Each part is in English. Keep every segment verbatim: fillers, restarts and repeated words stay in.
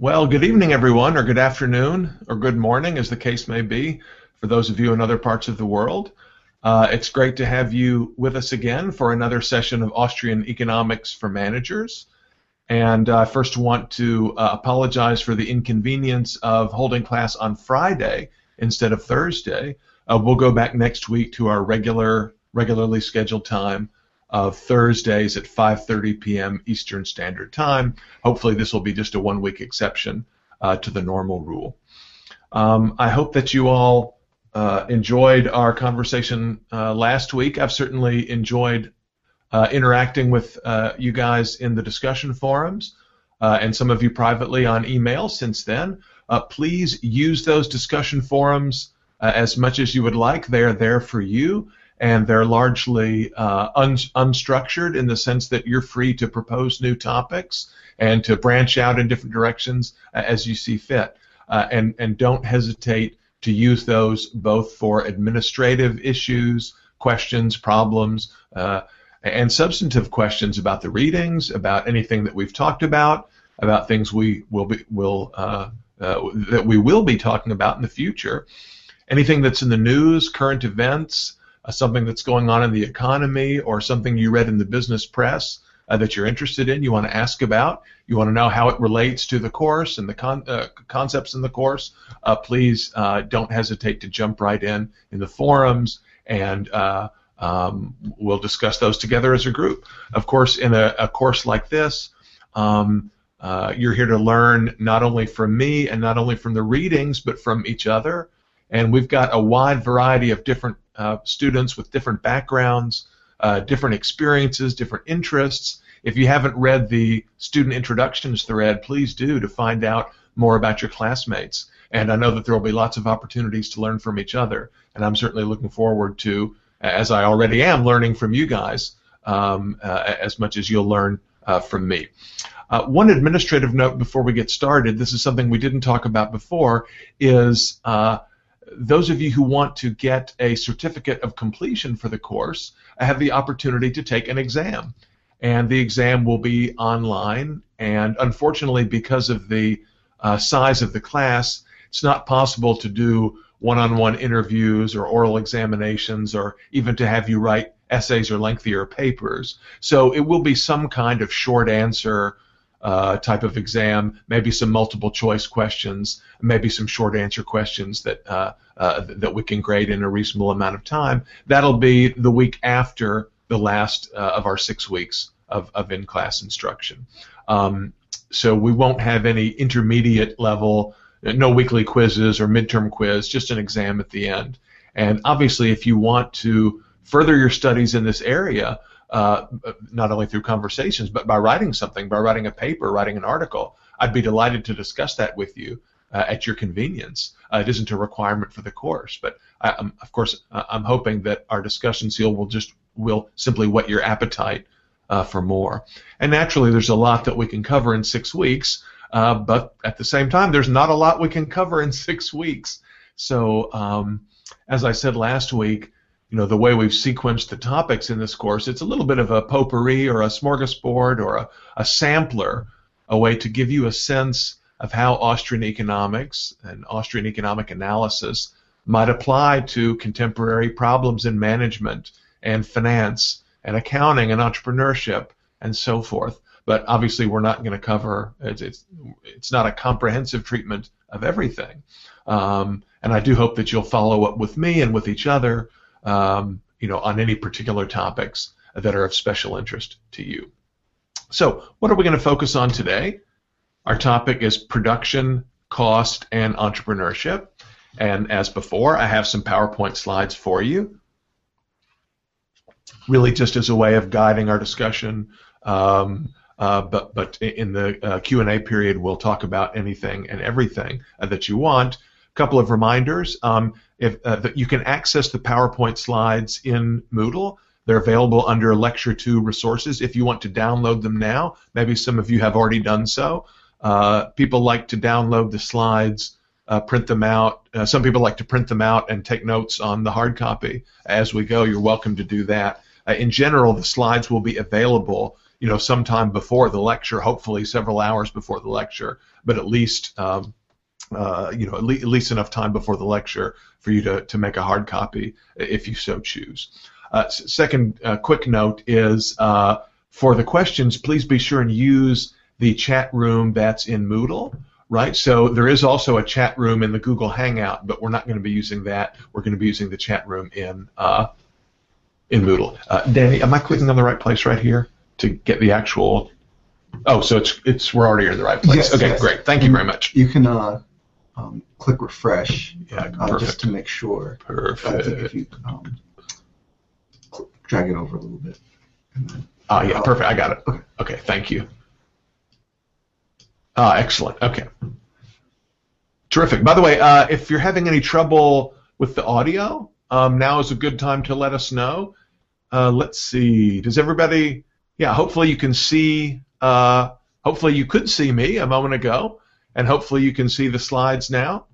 Well, good evening, everyone, or good afternoon, or good morning, as the case may be, for those of you in other parts of the world. Uh, it's great to have you with us again for another session of Austrian Economics for Managers. And I uh, first want to uh, apologize for the inconvenience of holding class on Friday instead of Thursday. Uh, we'll go back next week to our regular, regularly scheduled time of Thursdays at five thirty p m Eastern Standard Time. Hopefully this will be just a one-week exception uh, to the normal rule. Um, I hope that you all uh, enjoyed our conversation uh, last week. I've certainly enjoyed uh, interacting with uh, you guys in the discussion forums uh, and some of you privately on email since then. Uh, please use those discussion forums uh, as much as you would like. They are there for you. And they're largely uh, un unstructured in the sense that you're free to propose new topics and to branch out in different directions uh, as you see fit. Uh, and, and don't hesitate to use those both for administrative issues, questions, problems, uh, and substantive questions about the readings, about anything that we've talked about, about things we will be will uh, uh, that we will be talking about in the future. Anything that's in the news, current events, Uh, something that's going on in the economy, or something you read in the business press uh, that you're interested in, you want to ask about, you want to know how it relates to the course and the con uh, concepts in the course, uh, please uh, don't hesitate to jump right in in the forums, and uh, um, we'll discuss those together as a group. Of course, in a, a course like this, um, uh, you're here to learn not only from me and not only from the readings, but from each other. And we've got a wide variety of different uh, students with different backgrounds, uh, different experiences, different interests. If you haven't read the Student Introductions thread, please do, to find out more about your classmates. And I know that there will be lots of opportunities to learn from each other. And I'm certainly looking forward to, as I already am, learning from you guys um, uh, as much as you'll learn uh, from me. Uh, one administrative note before we get started, this is something we didn't talk about before, is uh, those of you who want to get a certificate of completion for the course have the opportunity to take an exam. And the exam will be online, and unfortunately, because of the uh, size of the class, it's not possible to do one-on-one interviews or oral examinations, or even to have you write essays or lengthier papers. So it will be some kind of short answer Uh, type of exam, maybe some multiple choice questions, maybe some short answer questions that uh, uh, that we can grade in a reasonable amount of time. That'll be the week after the last uh, of our six weeks of, of in-class instruction. Um, so we won't have any intermediate level, no weekly quizzes or midterm quiz, just an exam at the end. And obviously, if you want to further your studies in this area, Uh, not only through conversations, but by writing something, by writing a paper, writing an article, I'd be delighted to discuss that with you uh, at your convenience. Uh, it isn't a requirement for the course, but I, um, of course, uh, I'm hoping that our discussions here will just will simply whet your appetite uh, for more. And naturally, there's a lot that we can cover in six weeks, uh, but at the same time, there's not a lot we can cover in six weeks. So, um, as I said last week, you know, the way we've sequenced the topics in this course, it's a little bit of a potpourri or a smorgasbord or a, a sampler, a way to give you a sense of how Austrian economics and Austrian economic analysis might apply to contemporary problems in management and finance and accounting and entrepreneurship and so forth. But obviously we're not going to cover, it's, it's, it's not a comprehensive treatment of everything. Um, and I do hope that you'll follow up with me and with each other Um, you know, on any particular topics that are of special interest to you. So, what are we going to focus on today? Our topic is production, cost, and entrepreneurship. And as before, I have some PowerPoint slides for you, really just as a way of guiding our discussion. Um, uh, but, but in the uh, Q and A period, we'll talk about anything and everything uh, that you want. Couple of reminders. Um, if, uh, that you can access the PowerPoint slides in Moodle. They're available under Lecture two resources if you want to download them now. Maybe some of you have already done so. Uh, people like to download the slides, uh, print them out. Uh, some people like to print them out and take notes on the hard copy as we go. You're welcome to do that. Uh, in general, the slides will be available, you know, sometime before the lecture, hopefully several hours before the lecture. but at least um, uh, you know at, le- at least enough time before the lecture for you to to make a hard copy if you so choose. Uh, second uh, quick note is uh, for the questions, please be sure and use the chat room that's in Moodle, right? So there is also a chat room in the Google Hangout, but we're not going to be using that. We're going to be using the chat room in uh, in Moodle. Uh, Danny, am I clicking on the right place right here to get the actual? Oh, so it's it's we're already in the right place. Yes, okay, yes. great. Thank you very much. You can uh, um, click refresh Yeah, uh, just to make sure. Perfect. I think if you um, drag it over a little bit. Ah, yeah, perfect. I got it. Okay. Okay, thank you. Ah, excellent. Okay. Terrific. By the way, uh, if you're having any trouble with the audio, um, now is a good time to let us know. Uh, let's see. Does everybody? Yeah. Hopefully you can see. Uh, hopefully you could see me a moment ago, and hopefully you can see the slides now.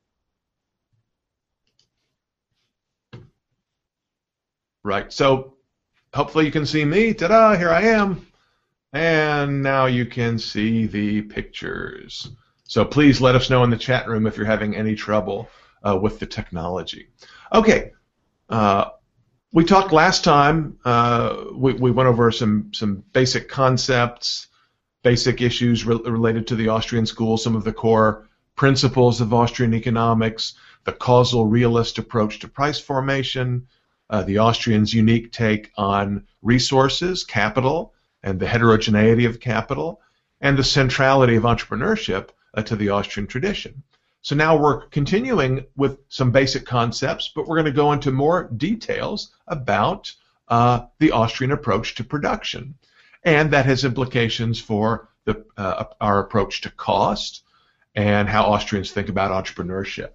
Right. So hopefully you can see me. Ta-da! Here I am. And now you can see the pictures. So please let us know in the chat room if you're having any trouble uh, with the technology. Okay. Uh, we talked last time. Uh, we, we went over some some basic concepts, basic issues re related to the Austrian school, some of the core principles of Austrian economics, the causal realist approach to price formation, uh, the Austrians' unique take on resources, capital, and the heterogeneity of capital, and the centrality of entrepreneurship uh, to the Austrian tradition. So now we're continuing with some basic concepts, but we're going to go into more details about uh, the Austrian approach to production. And that has implications for the, uh, our approach to cost and how Austrians think about entrepreneurship.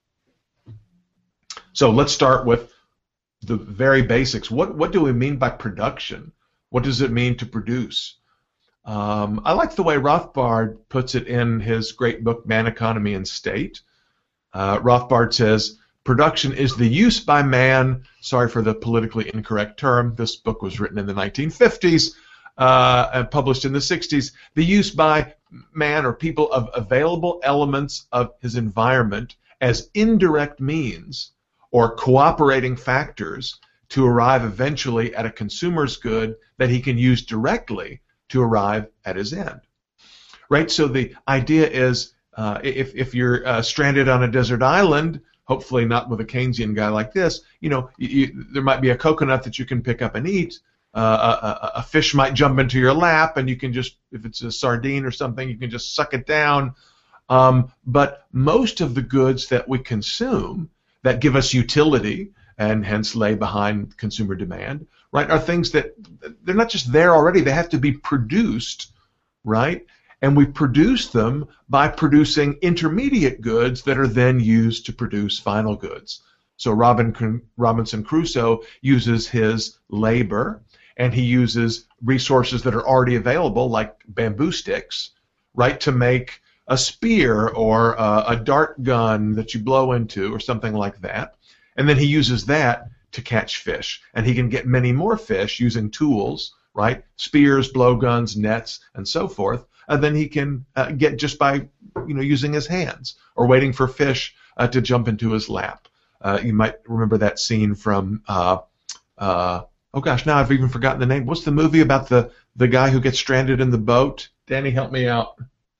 So let's start with the very basics. What, what do we mean by production? What does it mean to produce? Um, I like the way Rothbard puts it in his great book, Man, Economy, and State. Uh, Rothbard says, production is the use by man, sorry for the politically incorrect term, this book was written in the nineteen fifties uh, and published in the sixties, the use by man or people of available elements of his environment as indirect means or cooperating factors to arrive eventually at a consumer's good that he can use directly to arrive at his end. Right? So the idea is uh, if, if you're uh, stranded on a desert island, hopefully not with a Keynesian guy like this, you know, you, you, there might be a coconut that you can pick up and eat. Uh, a, a fish might jump into your lap, and you can just, if it's a sardine or something, you can just suck it down. Um, but most of the goods that we consume that give us utility and hence lay behind consumer demand, right, are things that they're not just there already, they have to be produced, right? And we produce them by producing intermediate goods that are then used to produce final goods. So Robin, Robinson Crusoe uses his labor, and he uses resources that are already available, like bamboo sticks, right, to make a spear or a, a dart gun that you blow into or something like that. And then he uses that to catch fish. And he can get many more fish using tools, right? Spears, blowguns, nets, and so forth. And then he can uh, get just by, you know, using his hands or waiting for fish uh, to jump into his lap. Uh, you might remember that scene from, uh, uh, oh gosh, now I've even forgotten the name. What's the movie about the, the guy who gets stranded in the boat? Danny, help me out.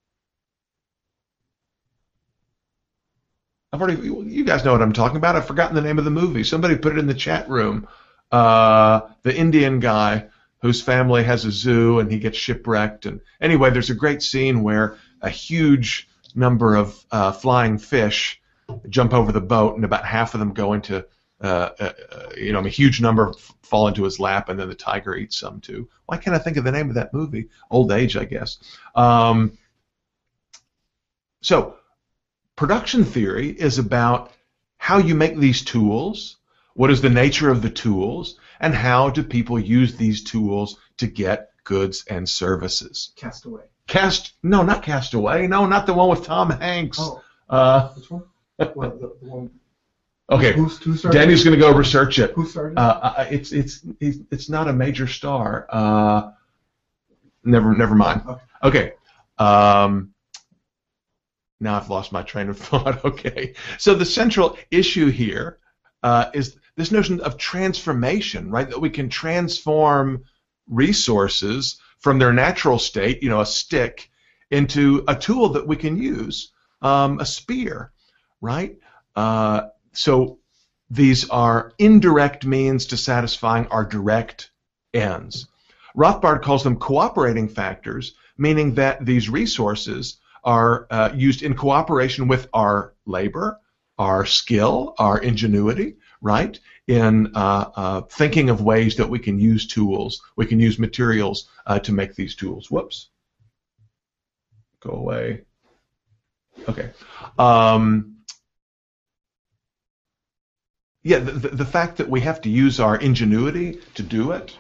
I've already, you guys know what I'm talking about. I've forgotten the name of the movie. Somebody put it in the chat room. Uh, the Indian guy whose family has a zoo and he gets shipwrecked. And anyway, there's a great scene where a huge number of uh, flying fish jump over the boat, and about half of them go into, uh, uh, you know, a huge number fall into his lap, and then the tiger eats some too. Why can't I think of the name of that movie? Old age, I guess. Um, so. Production theory is about how you make these tools, what is the nature of the tools, and how do people use these tools to get goods and services. Castaway. Cast? No, not Castaway. No, not the one with Tom Hanks. Oh. Uh, Which one? What, the, the one? Okay. Who's, who started? Danny's going to go research it. Who started? Uh, it's it's it's not a major star. Uh, never never mind. Okay. Okay. Um, now I've lost my train of thought. Okay. So the central issue here uh, is this notion of transformation, right? That we can transform resources from their natural state, you know, a stick, into a tool that we can use, um, a spear, right? Uh, so these are indirect means to satisfying our direct ends. Rothbard calls them cooperating factors, meaning that these resources are uh, used in cooperation with our labor, our skill, our ingenuity, right? In uh, uh, thinking of ways that we can use tools, we can use materials uh, to make these tools. Whoops. Go away. Okay. Um, yeah, the, the, the fact that we have to use our ingenuity to do it,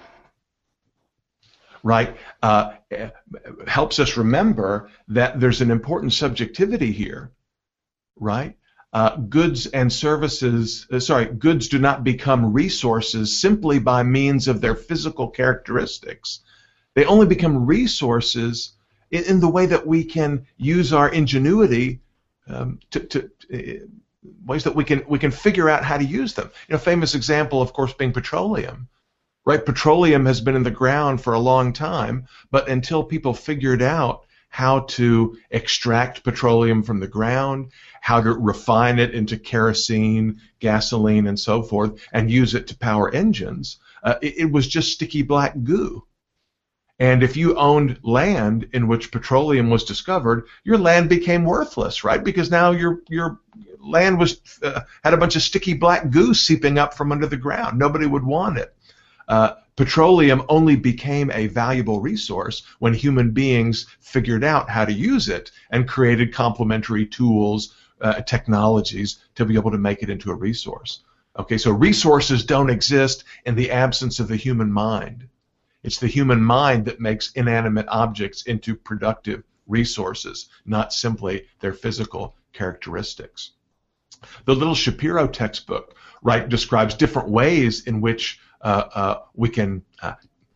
right, uh, helps us remember that there's an important subjectivity here, right? Uh, goods and services, uh, sorry, goods do not become resources simply by means of their physical characteristics. They only become resources in, in the way that we can use our ingenuity um, to, to uh, ways that we can we can figure out how to use them. You know, famous example, of course, being petroleum. Right, petroleum has been in the ground for a long time, but until people figured out how to extract petroleum from the ground, how to refine it into kerosene, gasoline, and so forth, and use it to power engines, uh, it, it was just sticky black goo. And if you owned land in which petroleum was discovered, your land became worthless, right? Because now your your land was uh, had a bunch of sticky black goo seeping up from under the ground. Nobody would want it. Uh, petroleum only became a valuable resource when human beings figured out how to use it and created complementary tools, uh, technologies to be able to make it into a resource. Okay, so resources don't exist in the absence of the human mind. It's the human mind that makes inanimate objects into productive resources, not simply their physical characteristics. The Little Shapiro textbook, right, describes different ways in which Uh, uh, we can uh,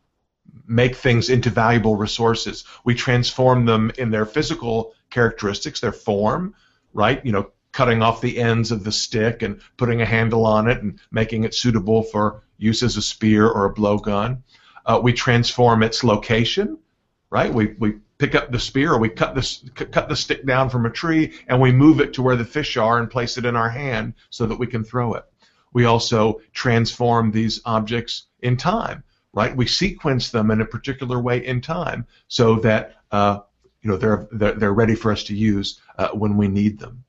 make things into valuable resources. We transform them in their physical characteristics, their form, right? You know, cutting off the ends of the stick and putting a handle on it and making it suitable for use as a spear or a blowgun. Uh, we transform its location, right? We we pick up the spear, or we cut the cut the stick down from a tree, and we move it to where the fish are and place it in our hand so that we can throw it. We also transform these objects in time, right? We sequence them in a particular way in time so that uh, you know they're, they're they're ready for us to use uh, when we need them.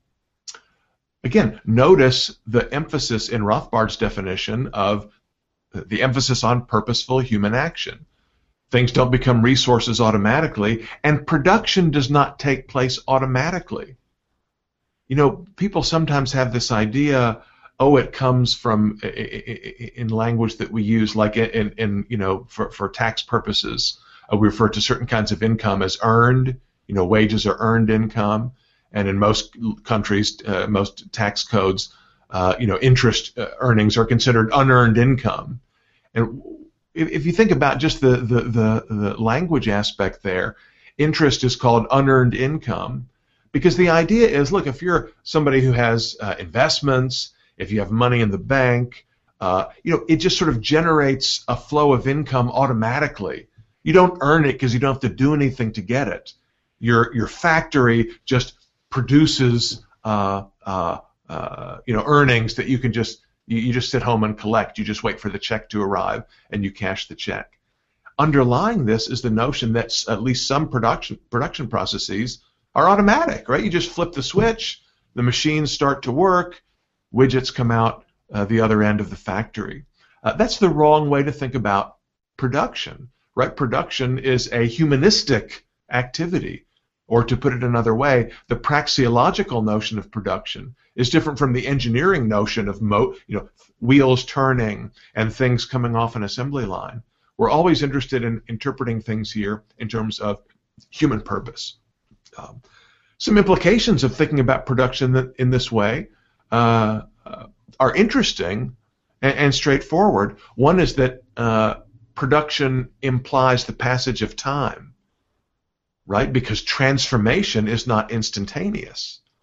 Again, notice the emphasis in Rothbard's definition of the emphasis on purposeful human action. Things don't become resources automatically, and production does not take place automatically. You know, people sometimes have this idea, oh, it comes from, in language that we use, like in, in you know, for, for tax purposes, uh, we refer to certain kinds of income as earned. You know, wages are earned income, and in most countries, uh, most tax codes, uh, you know, interest uh, earnings are considered unearned income. And if, if you think about just the, the, the, the language aspect there, interest is called unearned income, because the idea is, look, if you're somebody who has uh, investments, if you have money in the bank, uh, you know, it just sort of generates a flow of income automatically. You don't earn it because you don't have to do anything to get it. Your your factory just produces uh, uh, uh, you know, earnings that you can just you, you just sit home and collect. You just wait for the check to arrive and you cash the check. Underlying this is the notion that at least some production production processes are automatic, right? You just flip the switch, the machines start to work, widgets come out uh, the other end of the factory. Uh, that's the wrong way to think about production, right? Production is a humanistic activity, or to put it another way, the praxeological notion of production is different from the engineering notion of mo you know, wheels turning and things coming off an assembly line. We're always interested in interpreting things here in terms of human purpose. Um, some implications of thinking about production in this way uh, uh, are interesting and, and straightforward. One is that uh, production implies the passage of time, right? Because transformation is not instantaneous.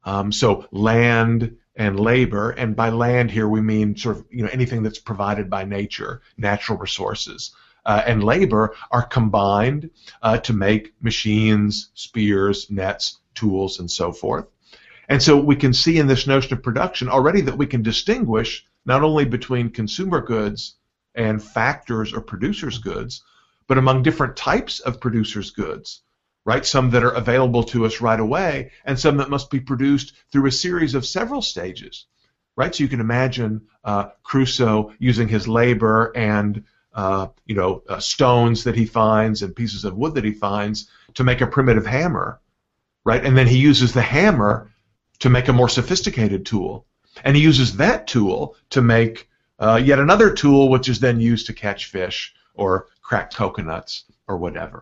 Um, so land and labor, and by land here we mean sort of you know anything that's provided by nature, natural resources, uh, and labor are combined uh, to make machines, spears, nets, tools, and so forth. And so we can see in this notion of production already that we can distinguish not only between consumer goods and factors or producers' goods, but among different types of producers' goods, right? Some that are available to us right away, and some that must be produced through a series of several stages, right? So you can imagine uh, Crusoe using his labor and uh, you know uh, stones that he finds and pieces of wood that he finds to make a primitive hammer, right? And then he uses the hammer to make a more sophisticated tool, and he uses that tool to make uh, yet another tool, which is then used to catch fish or crack coconuts or whatever.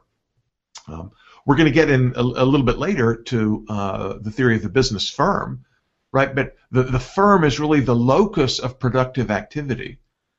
Um, We're going to get in a, a little bit later to uh, the theory of the business firm, right? But the, the firm is really the locus of productive activity.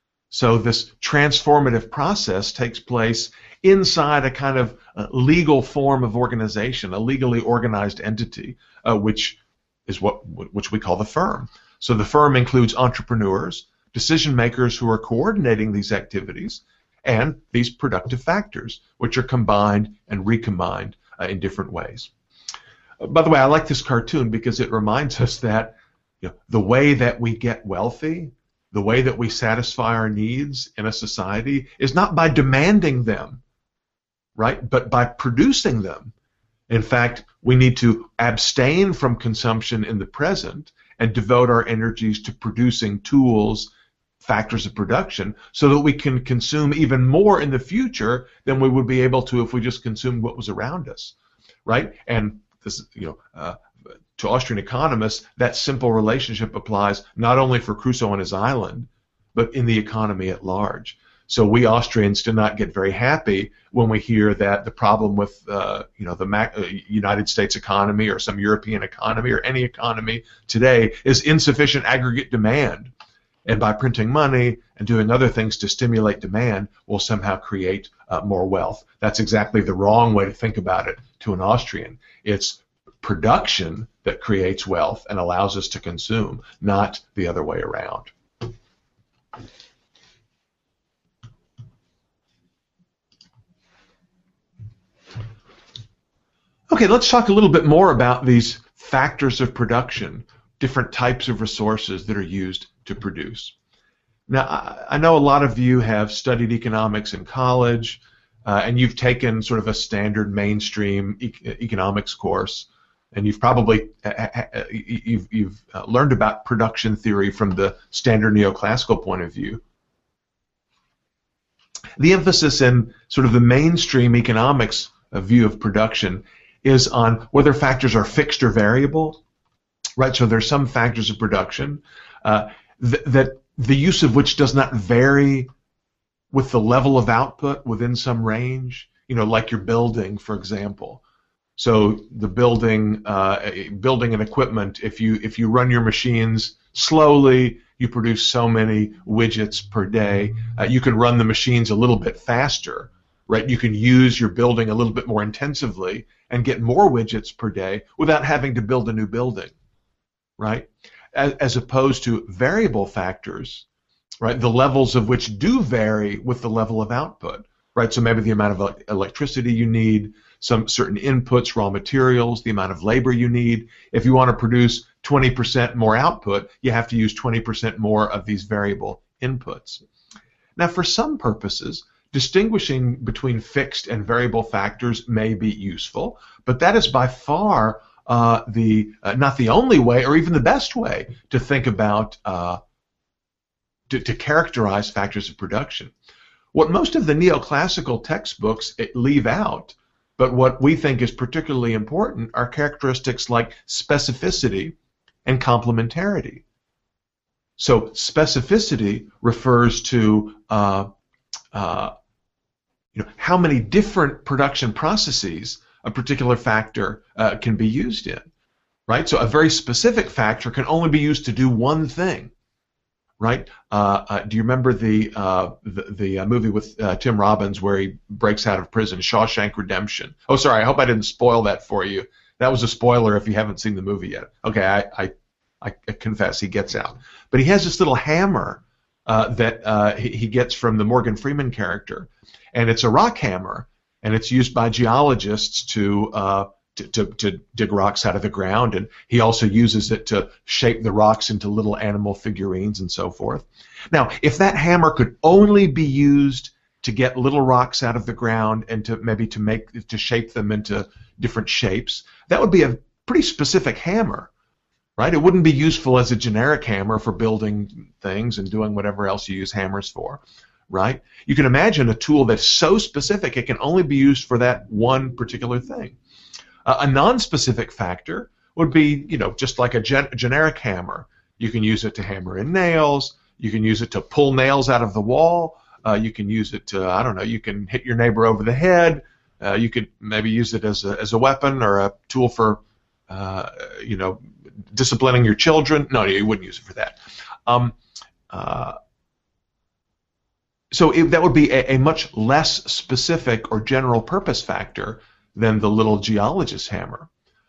So this transformative process takes place inside a kind of uh, legal form of organization, a legally organized entity, uh, which is what which we call the firm. So the firm includes entrepreneurs, decision makers who are coordinating these activities, and these productive factors, which are combined and recombined uh, in different ways. Uh, by the way, I like this cartoon because it reminds us that you know, the way that we get wealthy, the way that we satisfy our needs in a society is not by demanding them, right, but by producing them. In fact, we need to abstain from consumption in the present and devote our energies to producing tools, factors of production, so that we can consume even more in the future than we would be able to if we just consumed what was around us, right? And this, you know, uh, to Austrian economists, that simple relationship applies not only for Crusoe and his island, but in the economy at large. So we Austrians do not get very happy when we hear that the problem with, uh, you know, the Mac- uh, United States economy or some European economy or any economy today is insufficient aggregate demand. And by printing money and doing other things to stimulate demand, we'll somehow create uh, more wealth. That's exactly the wrong way to think about it to an Austrian. It's production that creates wealth and allows us to consume, not the other way around. Okay, let's talk a little bit more about these factors of production, different types of resources that are used to produce. Now, I know a lot of you have studied economics in college, uh, and you've taken sort of a standard mainstream e- economics course, and you've probably uh, you've, you've learned about production theory from the standard neoclassical point of view. The emphasis in sort of the mainstream economics view of production is on whether factors are fixed or variable, right? So there's some factors of production uh, th- that the use of which does not vary with the level of output within some range, you know, like your building, for example. So the building, uh, building and equipment, if you if you run your machines slowly, you produce so many widgets per day. Uh, you can run the machines a little bit faster, right? You can use your building a little bit more intensively and get more widgets per day without having to build a new building, right? As, as opposed to variable factors, right? The levels of which do vary with the level of output, right? So maybe the amount of electricity you need, some certain inputs, raw materials, the amount of labor you need. If you want to produce twenty percent more output, you have to use twenty percent more of these variable inputs. Now, for some purposes, distinguishing between fixed and variable factors may be useful, but that is by far uh, the uh, not the only way or even the best way to think about uh, to, to characterize factors of production. What most of the neoclassical textbooks leave out, but what we think is particularly important, are characteristics like specificity and complementarity. So specificity refers to uh, uh, you know, how many different production processes a particular factor uh, can be used in, right? So a very specific factor can only be used to do one thing, right? Uh, uh, do you remember the uh, the, the uh, movie with uh, Tim Robbins where he breaks out of prison, Shawshank Redemption? Oh, sorry, I hope I didn't spoil that for you. That was a spoiler if you haven't seen the movie yet. Okay, I, I, I confess he gets out. But he has this little hammer uh, that uh, he, he gets from the Morgan Freeman character. And it's a rock hammer, and it's used by geologists to, uh, to, to, to dig rocks out of the ground. And he also uses it to shape the rocks into little animal figurines and so forth. Now, if that hammer could only be used to get little rocks out of the ground and to maybe to make to shape them into different shapes, that would be a pretty specific hammer, right? It wouldn't be useful as a generic hammer for building things and doing whatever else you use hammers for, right? You can imagine a tool that's so specific it can only be used for that one particular thing. Uh, a non-specific factor would be, you know, just like a gen generic hammer. You can use it to hammer in nails. You can use it to pull nails out of the wall. Uh, you can use it to, I don't know, you can hit your neighbor over the head. Uh, you could maybe use it as a, as a weapon or a tool for, uh, you know, disciplining your children. No, you wouldn't use it for that. Um, uh, so it, that would be a, a much less specific or general purpose factor than the little geologist hammer.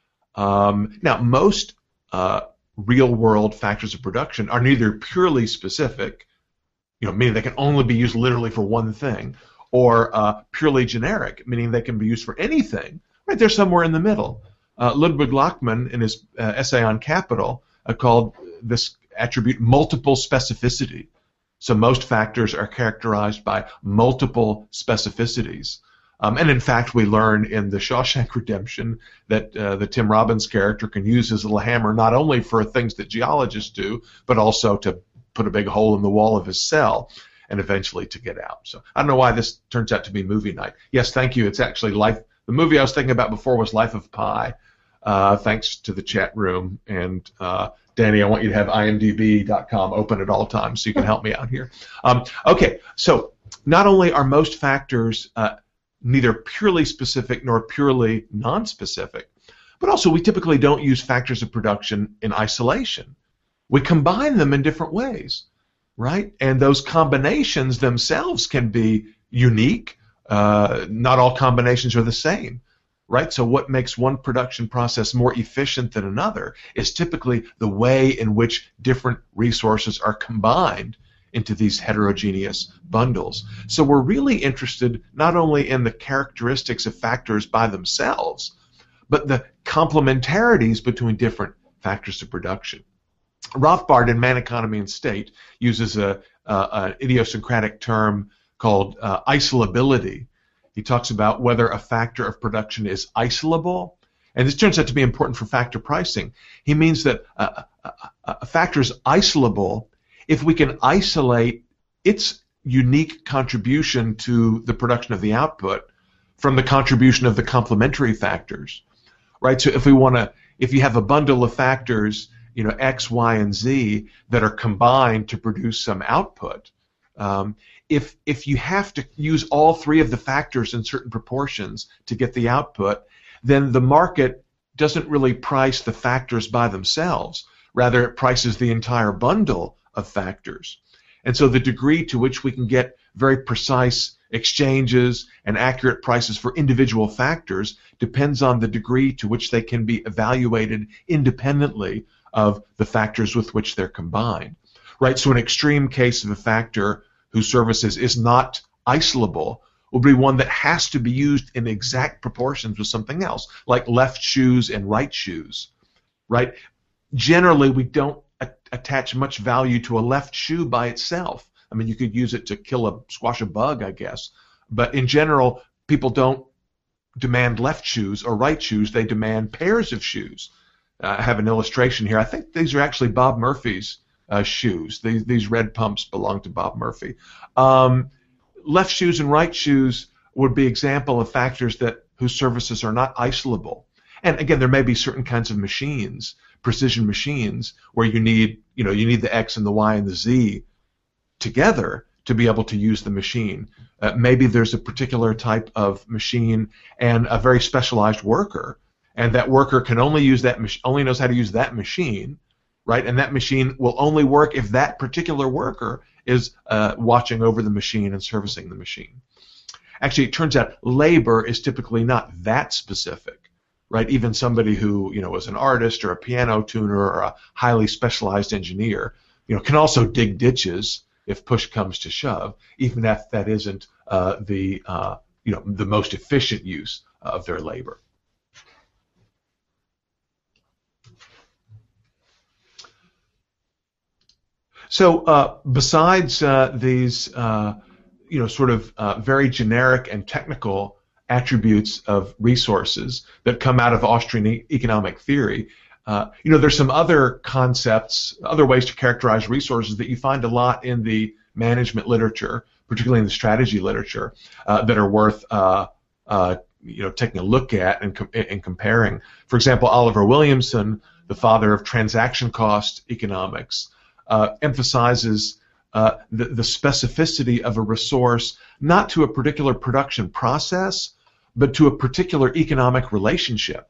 Um, now, most uh, real-world factors of production are neither purely specific, you know, meaning they can only be used literally for one thing, or uh, purely generic, meaning they can be used for anything. Right, they're somewhere in the middle. Uh, Ludwig Lachmann, in his uh, essay on capital, uh, called this attribute multiple specificity. So most factors are characterized by multiple specificities. Um, and in fact, we learn in The Shawshank Redemption that uh, the Tim Robbins character can use his little hammer not only for things that geologists do, but also to put a big hole in the wall of his cell and eventually to get out. So I don't know why this turns out to be movie night. Yes, thank you. It's actually Life. The movie I was thinking about before was Life of Pi. Uh, thanks to the chat room. And uh, Danny, I want you to have I M D B dot com open at all times so you can help me out here. Um, okay, so not only are most factors uh, neither purely specific nor purely non-specific, but also we typically don't use factors of production in isolation. We combine them in different ways, right? And those combinations themselves can be unique. Uh, not all combinations are the same, right? So what makes one production process more efficient than another is typically the way in which different resources are combined into these heterogeneous bundles. So we're really interested not only in the characteristics of factors by themselves, but the complementarities between different factors of production. Rothbard in Man, Economy, and State uses a, a, an idiosyncratic term called uh, isolability. He talks about whether a factor of production is isolable, and this turns out to be important for factor pricing. He means that a, a, a factor is isolable if we can isolate its unique contribution to the production of the output from the contribution of the complementary factors, right? So if we want to, if you have a bundle of factors, you know, X, Y, and Z that are combined to produce some output, um, if if you have to use all three of the factors in certain proportions to get the output, then the market doesn't really price the factors by themselves. Rather, it prices the entire bundle of factors. And so the degree to which we can get very precise exchanges and accurate prices for individual factors depends on the degree to which they can be evaluated independently of the factors with which they're combined. Right? So an extreme case of a factor whose services is not isolable will be one that has to be used in exact proportions with something else, like left shoes and right shoes. Right? Generally, we don't attach much value to a left shoe by itself. I mean, you could use it to kill a squash a bug, I guess. But in general, people don't demand left shoes or right shoes. They demand pairs of shoes. Uh, I have an illustration here. I think these are actually Bob Murphy's uh, shoes. These, these red pumps belong to Bob Murphy. Um, left shoes and right shoes would be example of factors that whose services are not isolable. And again, there may be certain kinds of machines, precision machines, where you need, you know, you need the X and the Y and the Z together to be able to use the machine. Uh, maybe there's a particular type of machine and a very specialized worker, and that worker can only use that mach- only knows how to use that machine, right? And that machine will only work if that particular worker is uh, watching over the machine and servicing the machine. Actually, it turns out labor is typically not that specific. right? Even somebody who, you know, was an artist or a piano tuner or a highly specialized engineer, you know, can also dig ditches if push comes to shove, even if that isn't uh, the, uh, you know, the most efficient use of their labor. So uh, besides uh, these, uh, you know, sort of uh, very generic and technical attributes of resources that come out of Austrian e economic theory, uh, you know, there's some other concepts, other ways to characterize resources that you find a lot in the management literature, particularly in the strategy literature, uh, that are worth, uh, uh, you know, taking a look at and, com and comparing. For example, Oliver Williamson, the father of transaction cost economics, uh, emphasizes uh, the, the specificity of a resource not to a particular production process, but to a particular economic relationship.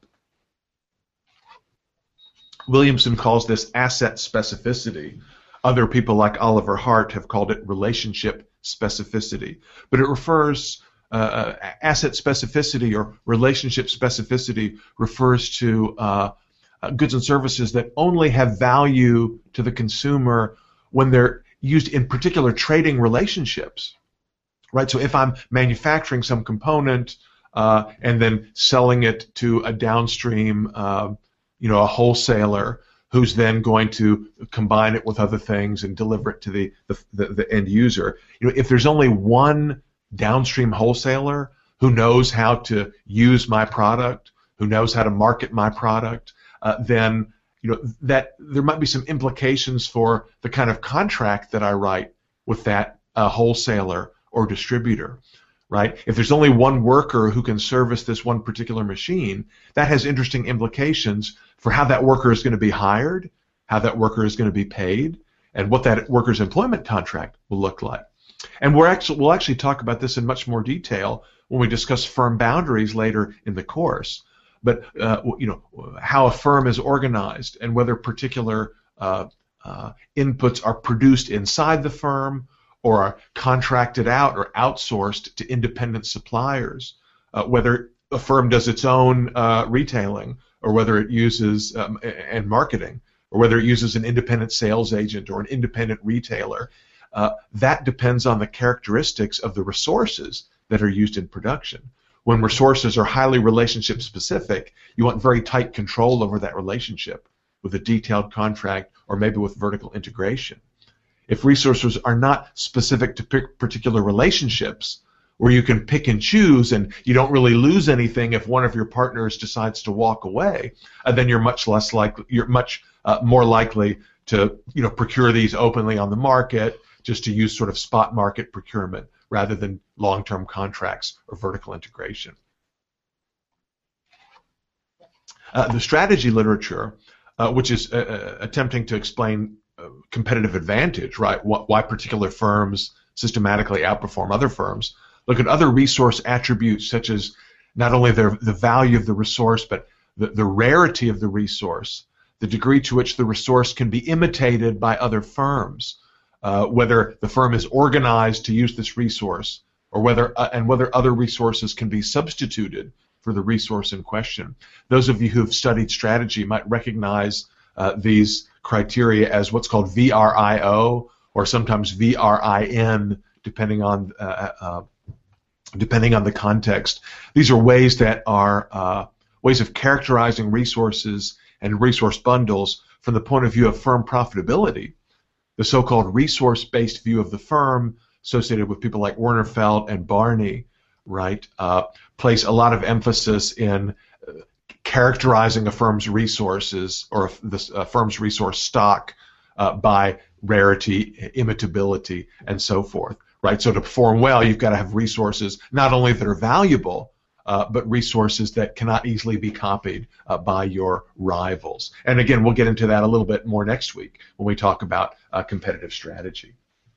Williamson calls this asset specificity. Other people like Oliver Hart have called it relationship specificity. But it refers, uh, asset specificity or relationship specificity refers to uh, uh, goods and services that only have value to the consumer when they're used in particular trading relationships. Right? So if I'm manufacturing some component uh, and then selling it to a downstream uh, you know, a wholesaler who's then going to combine it with other things and deliver it to the, the, the, the end user. You know, if there's only one downstream wholesaler who knows how to use my product, who knows how to market my product, uh, then you know that there might be some implications for the kind of contract that I write with that uh, wholesaler or distributor. Right? If there's only one worker who can service this one particular machine, that has interesting implications for how that worker is going to be hired, how that worker is going to be paid, and what that worker's employment contract will look like. And we're actually, we'll actually talk about this in much more detail when we discuss firm boundaries later in the course. But uh, you know, how a firm is organized and whether particular uh, uh, inputs are produced inside the firm or are contracted out or outsourced to independent suppliers, uh, whether a firm does its own uh, retailing or whether it uses um, and marketing, or whether it uses an independent sales agent or an independent retailer. Uh, that depends on the characteristics of the resources that are used in production. When resources are highly relationship specific, you want very tight control over that relationship with a detailed contract or maybe with vertical integration. If resources are not specific to particular relationships, where you can pick and choose and you don't really lose anything if one of your partners decides to walk away, uh, then you're much less likely, you're much uh, more likely to you know procure these openly on the market, just to use sort of spot market procurement rather than long-term contracts or vertical integration. Uh, the strategy literature, uh, which is uh, attempting to explain competitive advantage, right? Why particular firms systematically outperform other firms. Look at other resource attributes such as not only their, the value of the resource, but the, the rarity of the resource, the degree to which the resource can be imitated by other firms, uh, whether the firm is organized to use this resource, or whether uh, and whether other resources can be substituted for the resource in question. Those of you who have studied strategy might recognize uh, these criteria as what's called V R I O or sometimes V R I N, depending on uh, uh, depending on the context. These are ways that are uh, ways of characterizing resources and resource bundles from the point of view of firm profitability. The so-called resource-based view of the firm, associated with people like Werner Feld and Barney, right, uh, place a lot of emphasis in characterizing a firm's resources or a, a firm's resource stock uh, by rarity, imitability, and so forth. Right? So to perform well, you've got to have resources not only that are valuable, uh, but resources that cannot easily be copied uh, by your rivals. And again, we'll get into that a little bit more next week when we talk about uh, competitive strategy.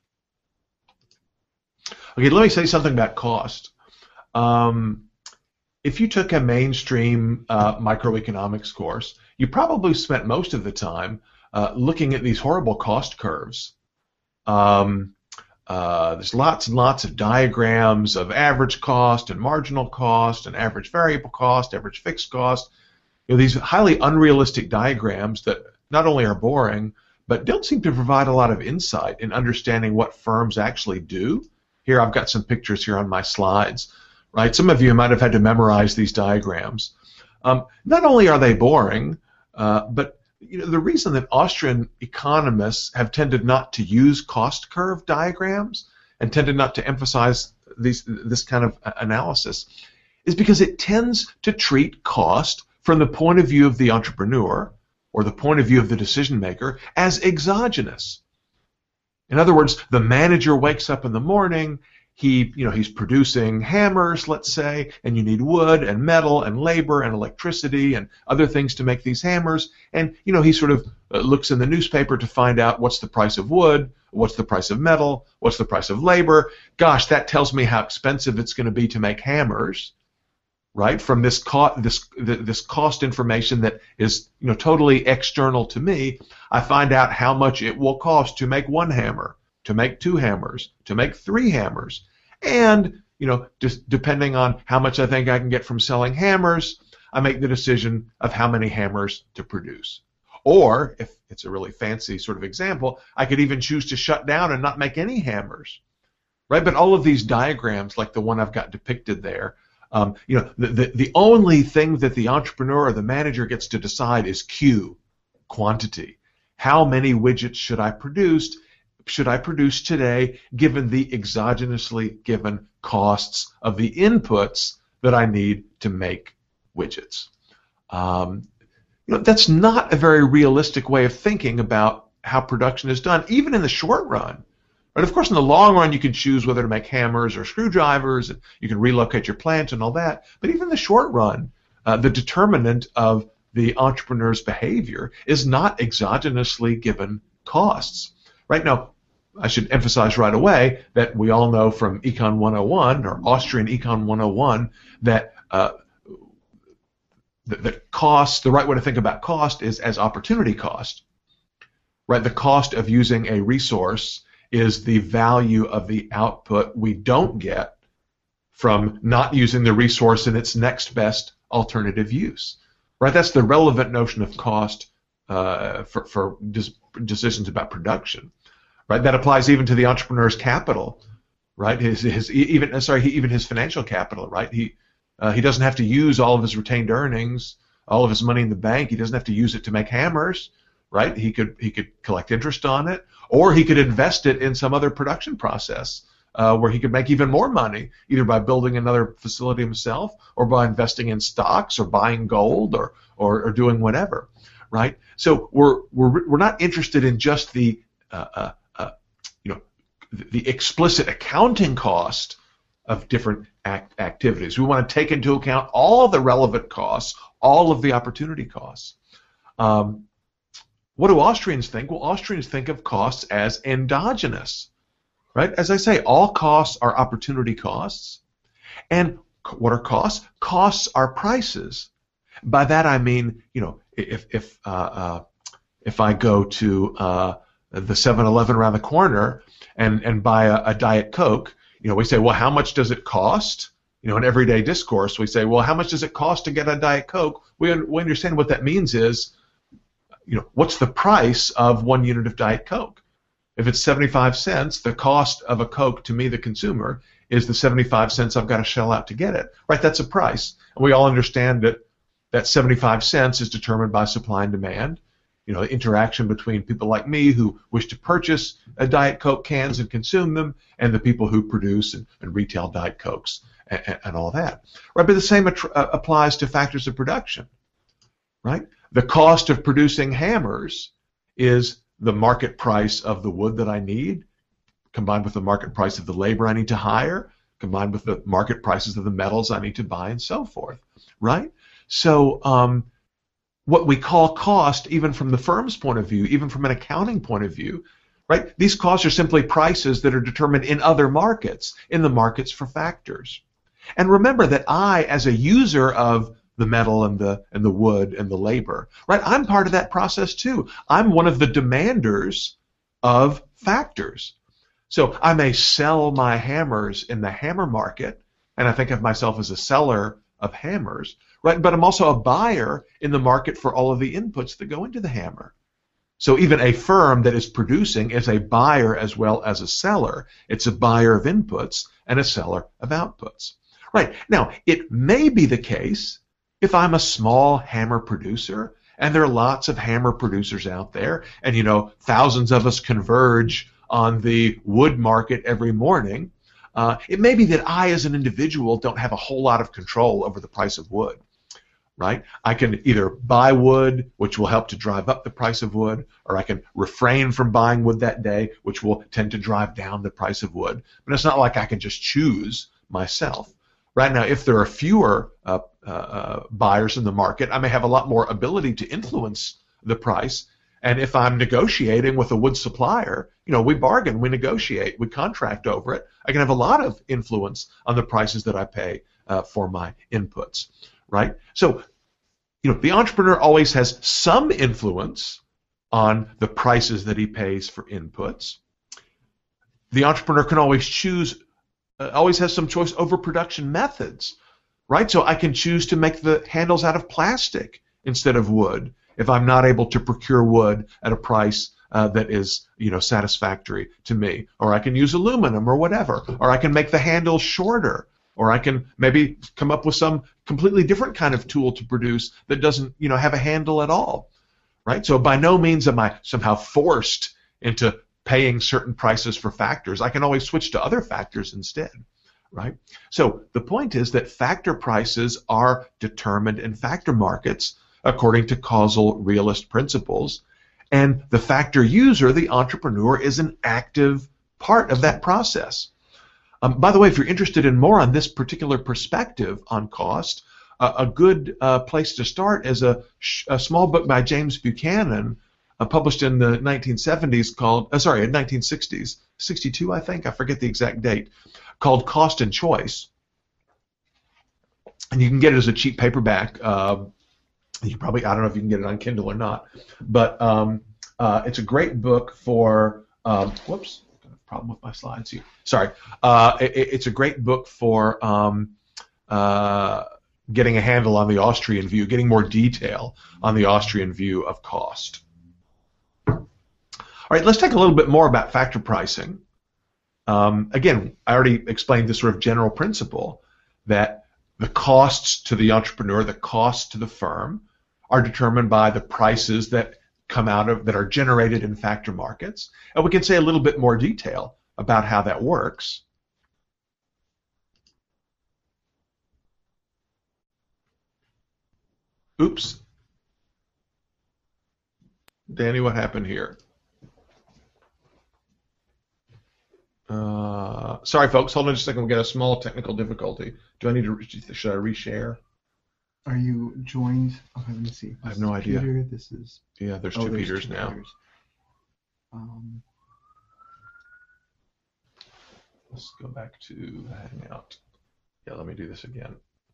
Okay, let me say something about cost. Um, If you took a mainstream uh, microeconomics course, you probably spent most of the time uh, looking at these horrible cost curves. Um, uh, there's lots and lots of diagrams of average cost and marginal cost and average variable cost, average fixed cost. You know, these highly unrealistic diagrams that not only are boring, but don't seem to provide a lot of insight in understanding what firms actually do. Here, I've got some pictures here on my slides, right? Some of you might have had to memorize these diagrams. Um, not only are they boring, uh, but you know, the reason that Austrian economists have tended not to use cost curve diagrams and tended not to emphasize these, this kind of analysis is because it tends to treat cost from the point of view of the entrepreneur or the point of view of the decision maker as exogenous. In other words, the manager wakes up in the morning, he, you know, he's producing hammers, let's say, and you need wood and metal and labor and electricity and other things to make these hammers. And, you know, he sort of uh, looks in the newspaper to find out what's the price of wood, what's the price of metal, what's the price of labor. Gosh, that tells me how expensive it's going to be to make hammers, right? From this co this this cost information that is, you know, totally external to me, I find out how much it will cost to make one hammer, to make two hammers, to make three hammers. And, you know, just depending on how much I think I can get from selling hammers, I make the decision of how many hammers to produce. Or, if it's a really fancy sort of example, I could even choose to shut down and not make any hammers, right? But all of these diagrams, like the one I've got depicted there, um, you know, the, the, the only thing that the entrepreneur or the manager gets to decide is Q, quantity. How many widgets should I produce? Should I produce today, given the exogenously given costs of the inputs that I need to make widgets? Um, you know, that's not a very realistic way of thinking about how production is done, even in the short run. But of course, in the long run, you can choose whether to make hammers or screwdrivers, and you can relocate your plant and all that. But even in the short run, uh, the determinant of the entrepreneur's behavior is not exogenously given costs. Right now, I should emphasize right away that we all know from Econ one oh one, or Austrian Econ one oh one, that uh, the, the cost, the right way to think about cost is as opportunity cost. Right? The cost of using a resource is the value of the output we don't get from not using the resource in its next best alternative use. Right? That's the relevant notion of cost uh, for, for decisions about production. Right? That applies even to the entrepreneur's capital. Right? His, his even sorry, even his financial capital. Right? He uh, he doesn't have to use all of his retained earnings, all of his money in the bank. He doesn't have to use it to make hammers. Right? He could he could collect interest on it, or he could invest it in some other production process uh, where he could make even more money, either by building another facility himself, or by investing in stocks, or buying gold, or or, or doing whatever. Right? So we're we're we're not interested in just the uh, uh, uh, you know the, the explicit accounting cost of different act activities. We want to take into account all the relevant costs, all of the opportunity costs. Um, What do Austrians think? Well, Austrians think of costs as endogenous, right? As I say, all costs are opportunity costs. And what are costs? Costs are prices. By that I mean, you know, if if uh, uh, if I go to uh, the seven eleven around the corner and and buy a, a Diet Coke, you know, we say, well, how much does it cost? You know, in everyday discourse, we say, well, how much does it cost to get a Diet Coke? We we understand what that means is, you know, what's the price of one unit of Diet Coke? If it's seventy-five cents, the cost of a Coke to me, the consumer, is the seventy-five cents I've got to shell out to get it. Right? That's a price. And we all understand that that seventy-five cents is determined by supply and demand. You know, the interaction between people like me who wish to purchase a Diet Coke cans and consume them, and the people who produce and, and retail Diet Cokes and, and all that. Right? But the same uh, applies to factors of production. Right? The cost of producing hammers is the market price of the wood that I need, combined with the market price of the labor I need to hire, combined with the market prices of the metals I need to buy, and so forth. Right? So um, what we call cost, even from the firm's point of view, even from an accounting point of view, right? These costs are simply prices that are determined in other markets, in the markets for factors. And remember that I, as a user of the metal and the and the wood and the labor, right? I'm part of that process too. I'm one of the demanders of factors. So I may sell my hammers in the hammer market, and I think of myself as a seller of hammers, right? But I'm also a buyer in the market for all of the inputs that go into the hammer. So even a firm that is producing is a buyer as well as a seller. It's a buyer of inputs and a seller of outputs. Right. Now, it may be the case if I'm a small hammer producer, and there are lots of hammer producers out there, and, you know, thousands of us converge on the wood market every morning, uh, it may be that I, as an individual, don't have a whole lot of control over the price of wood. Right? I can either buy wood, which will help to drive up the price of wood, or I can refrain from buying wood that day, which will tend to drive down the price of wood. But it's not like I can just choose myself. Right now, if there are fewer uh, uh, uh, buyers in the market, I may have a lot more ability to influence the price. And if I'm negotiating with a wood supplier, you know, we bargain, we negotiate, we contract over it. I can have a lot of influence on the prices that I pay uh, for my inputs. Right? So, you know, the entrepreneur always has some influence on the prices that he pays for inputs. The entrepreneur can always choose, uh, always has some choice over production methods. Right? So I can choose to make the handles out of plastic instead of wood if I'm not able to procure wood at a price uh, that is, you know, satisfactory to me. Or I can use aluminum or whatever. Or I can make the handles shorter. Or I can maybe come up with some completely different kind of tool to produce that doesn't, you know, have a handle at all, right? So by no means am I somehow forced into paying certain prices for factors. I can always switch to other factors instead, right? So the point is that factor prices are determined in factor markets according to causal realist principles, and the factor user, the entrepreneur, is an active part of that process. Um, by the way, if you're interested in more on this particular perspective on cost, uh, a good uh, place to start is a, sh a small book by James Buchanan, uh, published in the nineteen seventies, called, uh, sorry, in nineteen sixties, sixty-two, I think, I forget the exact date, called Cost and Choice. And you can get it as a cheap paperback. Uh, you probably, I don't know if you can get it on Kindle or not, but um, uh, it's a great book for, um, whoops. Problem with my slides here. Sorry. Uh, it, it's a great book for um, uh, getting a handle on the Austrian view, getting more detail on the Austrian view of cost. All right, let's talk a little bit more about factor pricing. Um, again, I already explained this sort of general principle that the costs to the entrepreneur, the costs to the firm, are determined by the prices that come out of, that are generated in factor markets. And we can say a little bit more detail about how that works. Oops. Danny, what happened here? Uh, sorry, folks. Hold on just a second. We'll get a small technical difficulty. Do I need to, should I reshare? Are you joined? Okay, let me see. This I have no is idea. Peter, this is. Yeah, there's oh, two there's Peters two now. Peters. Um, Let's go back to Hangout. Yeah, let me do this again.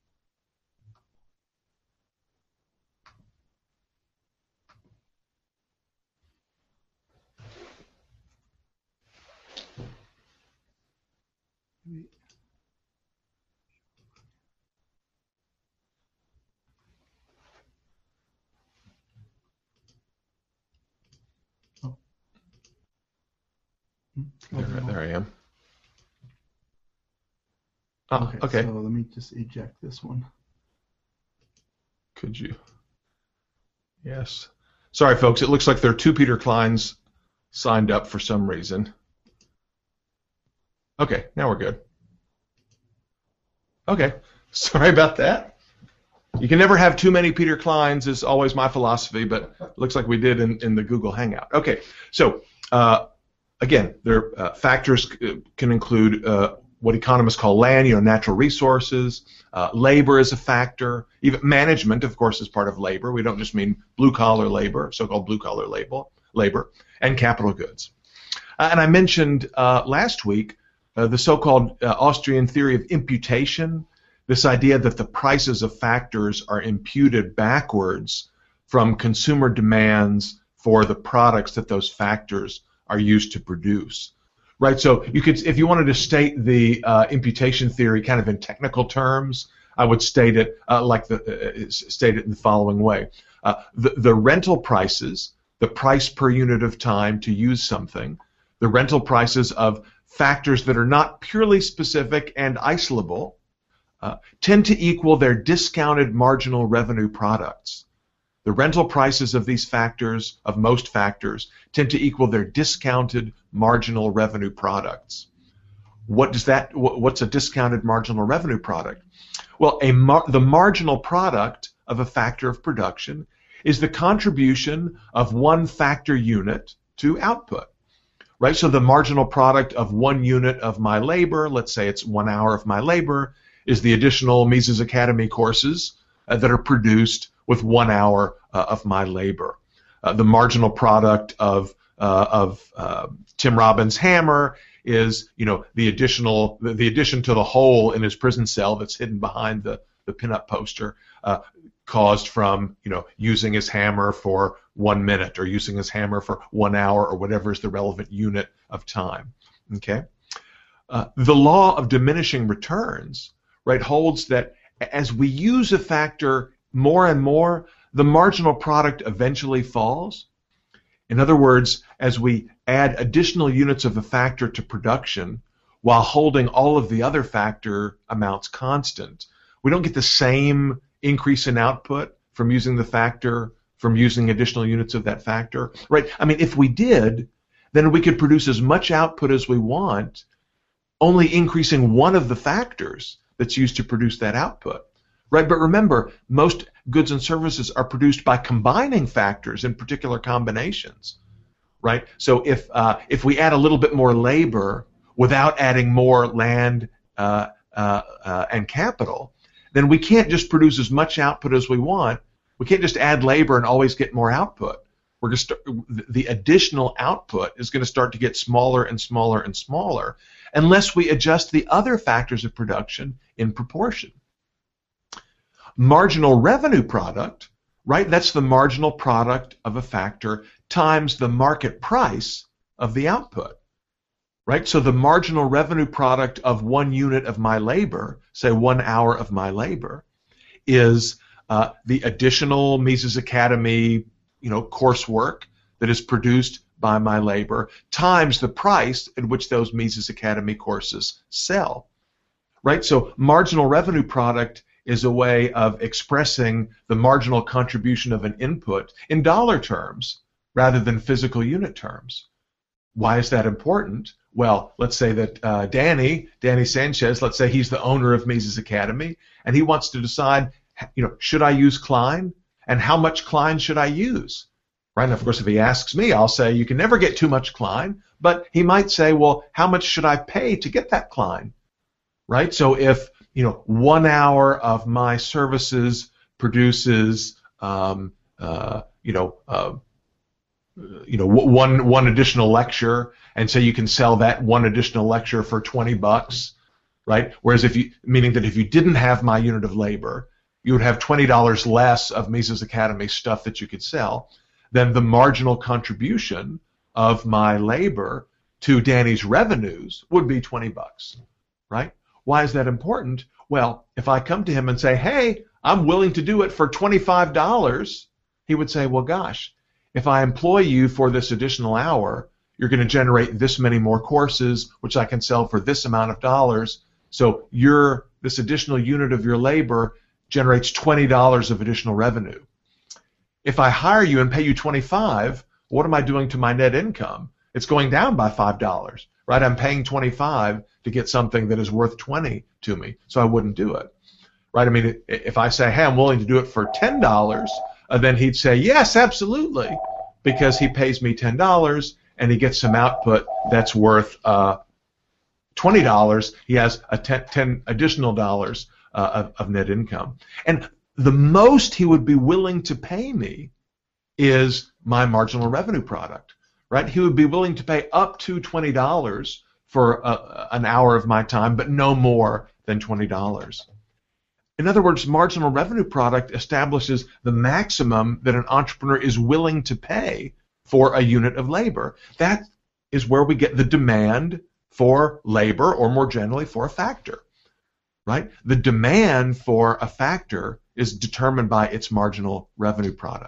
oh. There, there I am. Oh, okay, okay. So let me just eject this one. Could you? Yes. Sorry, folks. It looks like there are two Peter Kleins signed up for some reason. Okay, now we're good. Okay. Sorry about that. You can never have too many Peter Kleins is always my philosophy, but it looks like we did in, in the Google Hangout. Okay, so uh, again, there uh, factors can include uh, what economists call land, you know, natural resources. Uh, labor is a factor. Even management, of course, is part of labor. We don't just mean blue-collar labor, so-called blue-collar labor, labor, and capital goods. Uh, and I mentioned uh, last week uh, the so-called uh, Austrian theory of imputation, this idea that the prices of factors are imputed backwards from consumer demands for the products that those factors are used to produce. Right, so you could, if you wanted to state the uh, imputation theory kind of in technical terms, I would state it uh, like the uh, state it in the following way: uh, the the rental prices, the price per unit of time to use something, the rental prices of factors that are not purely specific and isolable, uh, tend to equal their discounted marginal revenue products. The rental prices of these factors, of most factors, tend to equal their discounted marginal revenue products. What does that? What's a discounted marginal revenue product? Well, a mar the marginal product of a factor of production is the contribution of one factor unit to output, right? So the marginal product of one unit of my labor, let's say it's one hour of my labor, is the additional Mises Academy courses uh, that are produced with one hour uh, of my labor. Uh, the marginal product of uh, of uh, Tim Robbins' hammer is, you know, the additional the, the addition to the hole in his prison cell that's hidden behind the the pinup poster, uh, caused from, you know, using his hammer for one minute or using his hammer for one hour or whatever is the relevant unit of time. Okay, uh, the law of diminishing returns, right, holds that as we use a factor more and more, the marginal product eventually falls. In other words, as we add additional units of a factor to production while holding all of the other factor amounts constant, we don't get the same increase in output from using the factor, from using additional units of that factor, right? I mean, if we did, then we could produce as much output as we want, only increasing one of the factors that's used to produce that output, right? But remember, most goods and services are produced by combining factors in particular combinations, right? So if uh, if we add a little bit more labor without adding more land uh, uh, uh, and capital, then we can't just produce as much output as we want. We can't just add labor and always get more output. We're going to start, the additional output is going to start to get smaller and smaller and smaller unless we adjust the other factors of production in proportion. Marginal revenue product, right? That's the marginal product of a factor times the market price of the output, right? So the marginal revenue product of one unit of my labor, say one hour of my labor, is uh, the additional Mises Academy, you know, coursework that is produced by my labor times the price at which those Mises Academy courses sell, right? So marginal revenue product is a way of expressing the marginal contribution of an input in dollar terms rather than physical unit terms. Why is that important? Well, let's say that uh, Danny, Danny Sanchez, let's say he's the owner of Mises Academy, and he wants to decide, you know, should I use Klein, and how much Klein should I use? Right? And of course, if he asks me, I'll say you can never get too much Klein, but he might say, well, how much should I pay to get that Klein? Right? So if, you know, one hour of my services produces, um, uh, you know, uh, you know, one one additional lecture, and say you can sell that one additional lecture for twenty bucks, right? Whereas if you, meaning that if you didn't have my unit of labor, you would have twenty dollars less of Mises Academy stuff that you could sell. Then the marginal contribution of my labor to Danny's revenues would be twenty bucks, right? Why is that important? Well, if I come to him and say, hey, I'm willing to do it for twenty-five dollars, he would say, well, gosh, if I employ you for this additional hour, you're going to generate this many more courses, which I can sell for this amount of dollars. So your, this additional unit of your labor generates twenty dollars of additional revenue. If I hire you and pay you twenty-five dollars, what am I doing to my net income? It's going down by five dollars, right? I'm paying twenty-five dollars to get something that is worth twenty dollars to me, so I wouldn't do it, right? I mean, if I say, hey, I'm willing to do it for ten dollars, uh, then he'd say, yes, absolutely, because he pays me ten dollars and he gets some output that's worth uh, twenty dollars. He has a ten, ten additional dollars uh, of, of net income. And the most he would be willing to pay me is my marginal revenue product, right? He would be willing to pay up to twenty dollars for a, an hour of my time, but no more than twenty dollars. In other words, marginal revenue product establishes the maximum that an entrepreneur is willing to pay for a unit of labor. That is where we get the demand for labor, or more generally for a factor. right? The demand for a factor is determined by its marginal revenue product.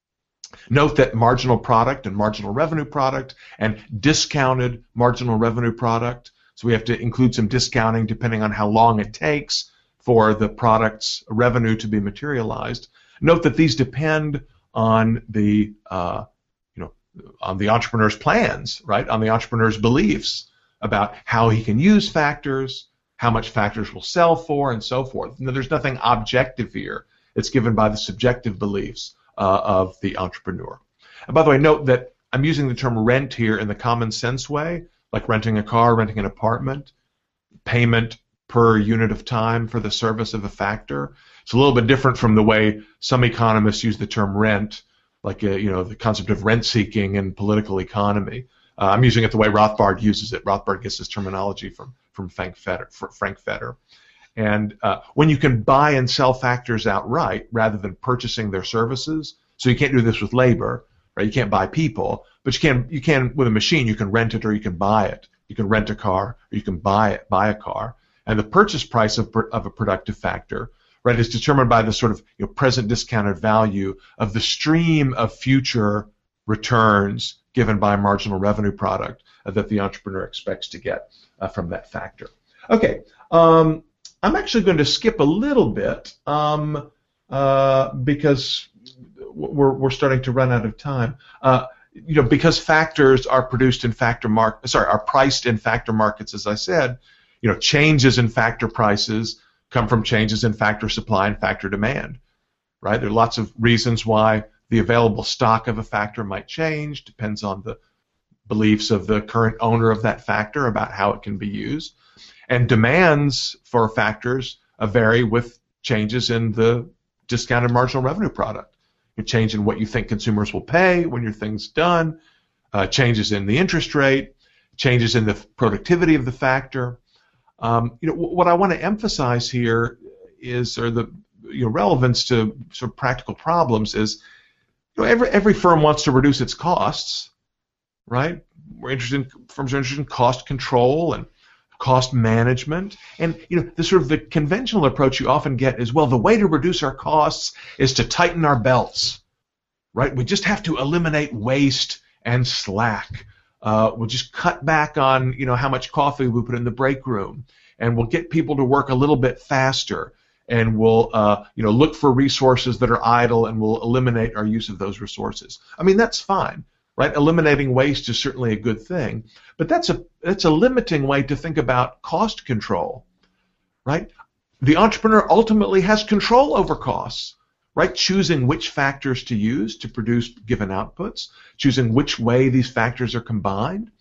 Note that marginal product and marginal revenue product and discounted marginal revenue product, so we have to include some discounting depending on how long it takes for the product's revenue to be materialized. Note that these depend on the uh, you know on the entrepreneur's plans, right? On the entrepreneur's beliefs about how he can use factors, how much factors will sell for, and so forth. Now, there's nothing objective here. It's given by the subjective beliefs uh, of the entrepreneur. And by the way, note that I'm using the term rent here in the common sense way, like renting a car, renting an apartment, payment per unit of time for the service of a factor. It's a little bit different from the way some economists use the term rent, like uh, you know the concept of rent seeking in political economy. Uh, I'm using it the way Rothbard uses it. Rothbard gets his terminology from from Frank Fetter. Frank Fetter. And uh, when you can buy and sell factors outright rather than purchasing their services, so you can't do this with labor, right? You can't buy people, but you can you can with a machine. You can rent it or you can buy it. You can rent a car or you can buy it, buy a car. And the purchase price of, of a productive factor, right, is determined by the sort of you know, present discounted value of the stream of future returns given by a marginal revenue product uh, that the entrepreneur expects to get uh, from that factor. Okay, um, I'm actually going to skip a little bit um, uh, because we're, we're starting to run out of time. Uh, you know, because factors are produced in factor mark, sorry, are priced in factor markets, as I said. You know, changes in factor prices come from changes in factor supply and factor demand, right? There are lots of reasons why the available stock of a factor might change. Depends on the beliefs of the current owner of that factor about how it can be used. And demands for factors uh, vary with changes in the discounted marginal revenue product. A change in what you think consumers will pay when your thing's done, uh, changes in the interest rate, changes in the productivity of the factor. Um, you know, what I want to emphasize here is, or the you know, relevance to sort of practical problems is, you know, every every firm wants to reduce its costs, right? We're interested in, firms are interested in cost control and cost management, and you know, the sort of the conventional approach you often get is, well, the way to reduce our costs is to tighten our belts, right? We just have to eliminate waste and slack. Uh, we'll just cut back on, you know, how much coffee we put in the break room, and we'll get people to work a little bit faster, and we'll, uh, you know, look for resources that are idle, and we'll eliminate our use of those resources. I mean, that's fine, right? Eliminating waste is certainly a good thing, but that's a that's a limiting way to think about cost control, right? The entrepreneur ultimately has control over costs. Right, choosing which factors to use to produce given outputs, choosing which way these factors are combined.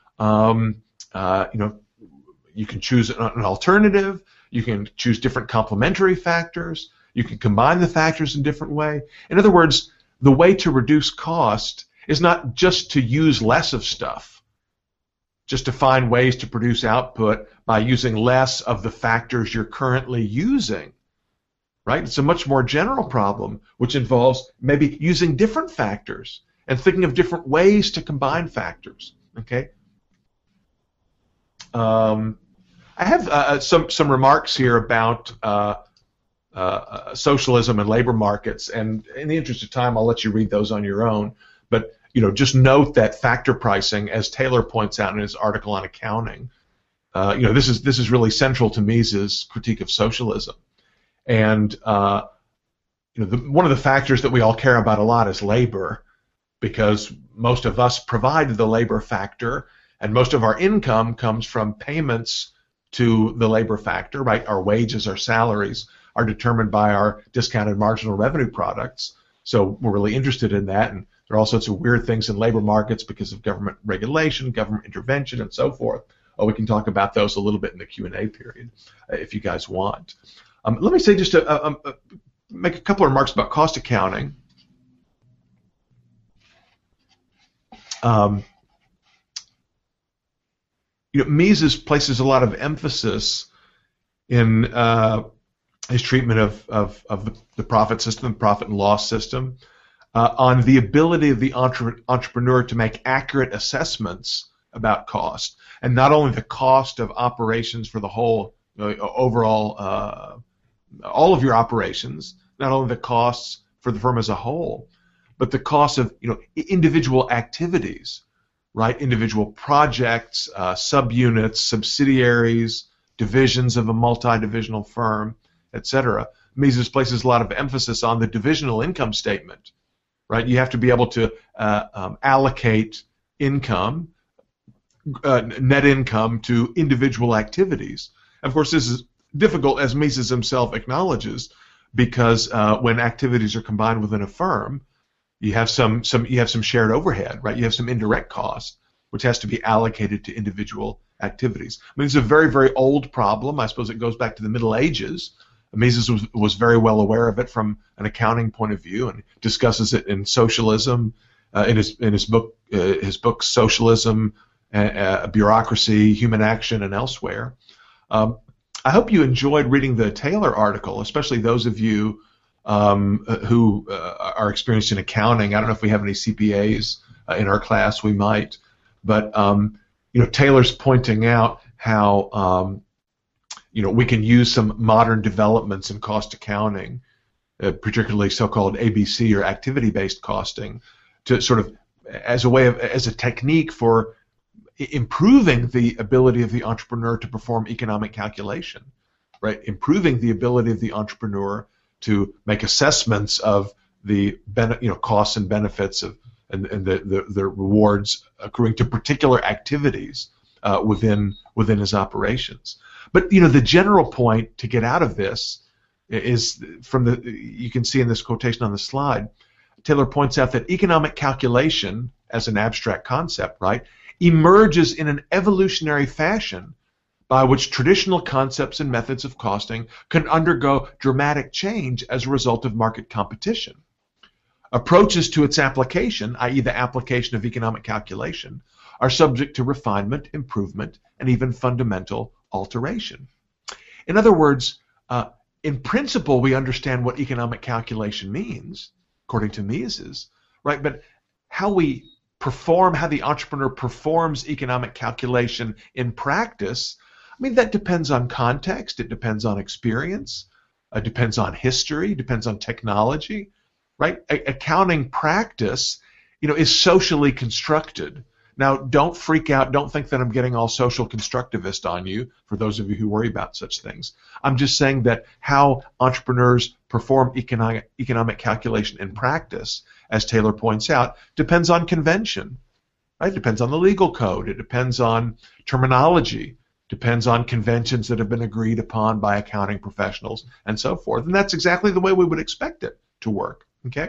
Um, uh, you know, you can choose an, an alternative. You can choose different complementary factors. You can combine the factors in a different way. In other words, the way to reduce cost is not just to use less of stuff, just to find ways to produce output by using less of the factors you're currently using. Right? It's a much more general problem, which involves maybe using different factors and thinking of different ways to combine factors. Okay. Um, I have uh, some some remarks here about uh, uh, socialism and labor markets, and in the interest of time, I'll let you read those on your own. But you know, just note that factor pricing, as Taylor points out in his article on accounting, uh, you know, this is this is really central to Mises' critique of socialism. And uh, you know, the, one of the factors that we all care about a lot is labor, because most of us provide the labor factor, and most of our income comes from payments to the labor factor. Right, our wages, our salaries are determined by our discounted marginal revenue products. So we're really interested in that, and there are all sorts of weird things in labor markets because of government regulation, government intervention, and so forth. Oh, we can talk about those a little bit in the Q and A period uh, if you guys want. Um, let me say just a, a, a, make a couple of remarks about cost accounting. Um, you know, Mises places a lot of emphasis in uh, his treatment of, of, of the, the profit system, the profit and loss system, uh, on the ability of the entre entrepreneur to make accurate assessments about cost, and not only the cost of operations for the whole uh, overall, uh, all of your operations, not only the costs for the firm as a whole, but the cost of you know individual activities, right? Individual projects, uh, subunits, subsidiaries, divisions of a multi-divisional firm, et cetera. Mises places a lot of emphasis on the divisional income statement, right? You have to be able to uh, um, allocate income, uh, net income, to individual activities. Of course, this is difficult, as Mises himself acknowledges, because uh, when activities are combined within a firm, you have some some you have some shared overhead, right? You have some indirect cost, which has to be allocated to individual activities. I mean, it's a very, very old problem. I suppose it goes back to the Middle Ages. Mises was, was very well aware of it from an accounting point of view, and discusses it in Socialism, uh, in his in his book uh, his book Socialism, uh, uh, Bureaucracy, Human Action, and elsewhere. Um, I hope you enjoyed reading the Taylor article, especially those of you um, who uh, are experienced in accounting. I don't know if we have any C P As uh, in our class. We might, but um, you know, Taylor's pointing out how um, you know we can use some modern developments in cost accounting, uh, particularly so-called A B C or activity-based costing, to sort of as a way of as a technique for improving the ability of the entrepreneur to perform economic calculation, right? Improving the ability of the entrepreneur to make assessments of the bene- you know costs and benefits of and, and the, the the rewards accruing to particular activities uh, within within his operations. But you know the general point to get out of this is from the you can see in this quotation on the slide. Taylor points out that economic calculation as an abstract concept, right, emerges in an evolutionary fashion by which traditional concepts and methods of costing can undergo dramatic change as a result of market competition. Approaches to its application, that is the application of economic calculation, are subject to refinement, improvement, and even fundamental alteration. In other words, uh, in principle, we understand what economic calculation means, according to Mises, right? But how we perform, how the entrepreneur performs economic calculation in practice, I mean, that depends on context, it depends on experience, it depends on history, depends on technology, right? A- accounting practice, you know, is socially constructed. Now, don't freak out, don't think that I'm getting all social constructivist on you, for those of you who worry about such things. I'm just saying that how entrepreneurs perform economic, economic calculation in practice, as Taylor points out, depends on convention, right? It depends on the legal code, it depends on terminology, depends on conventions that have been agreed upon by accounting professionals, and so forth. And that's exactly the way we would expect it to work, okay?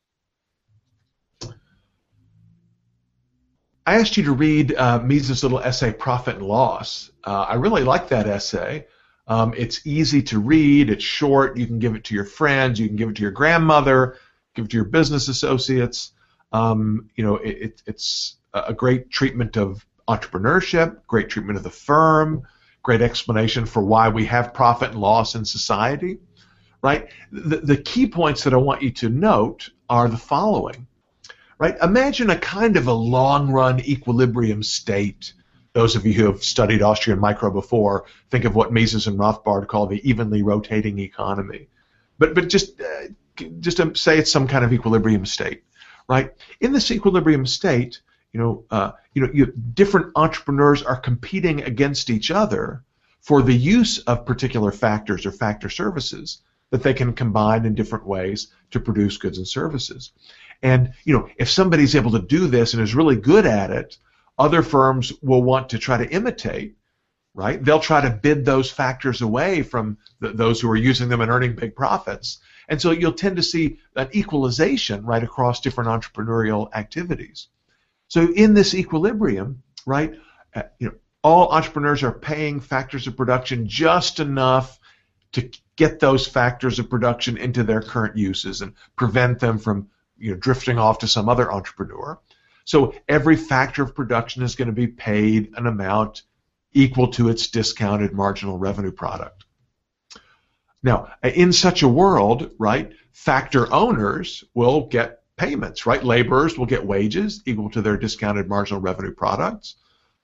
I asked you to read uh, Mises' little essay, Profit and Loss. Uh, I really like that essay. Um, it's easy to read, it's short, you can give it to your friends, you can give it to your grandmother, give it to your business associates. Um, you know, it, it, it's a great treatment of entrepreneurship, great treatment of the firm, great explanation for why we have profit and loss in society, right? The, the key points that I want you to note are the following. Right? Imagine a kind of a long-run equilibrium state. Those of you who have studied Austrian micro before think of what Mises and Rothbard call the evenly rotating economy. But but just uh, just to say it's some kind of equilibrium state, right? In this equilibrium state, you know, uh, you know, you, different entrepreneurs are competing against each other for the use of particular factors or factor services that they can combine in different ways to produce goods and services. And, you know, if somebody's able to do this and is really good at it, other firms will want to try to imitate, right? They'll try to bid those factors away from the, those who are using them and earning big profits. And so you'll tend to see an equalization right across different entrepreneurial activities. So in this equilibrium, right, uh, you know, all entrepreneurs are paying factors of production just enough to get those factors of production into their current uses and prevent them from you know, drifting off to some other entrepreneur. So every factor of production is going to be paid an amount equal to its discounted marginal revenue product. Now, in such a world, right, factor owners will get payments, right? Laborers will get wages equal to their discounted marginal revenue products.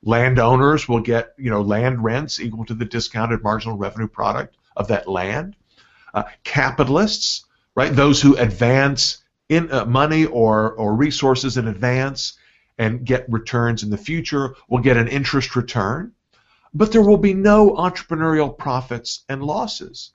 Landowners will get, you know, land rents equal to the discounted marginal revenue product of that land. Uh, capitalists, right, those who advance in uh, money or, or resources in advance and get returns in the future will get an interest return. But there will be no entrepreneurial profits and losses,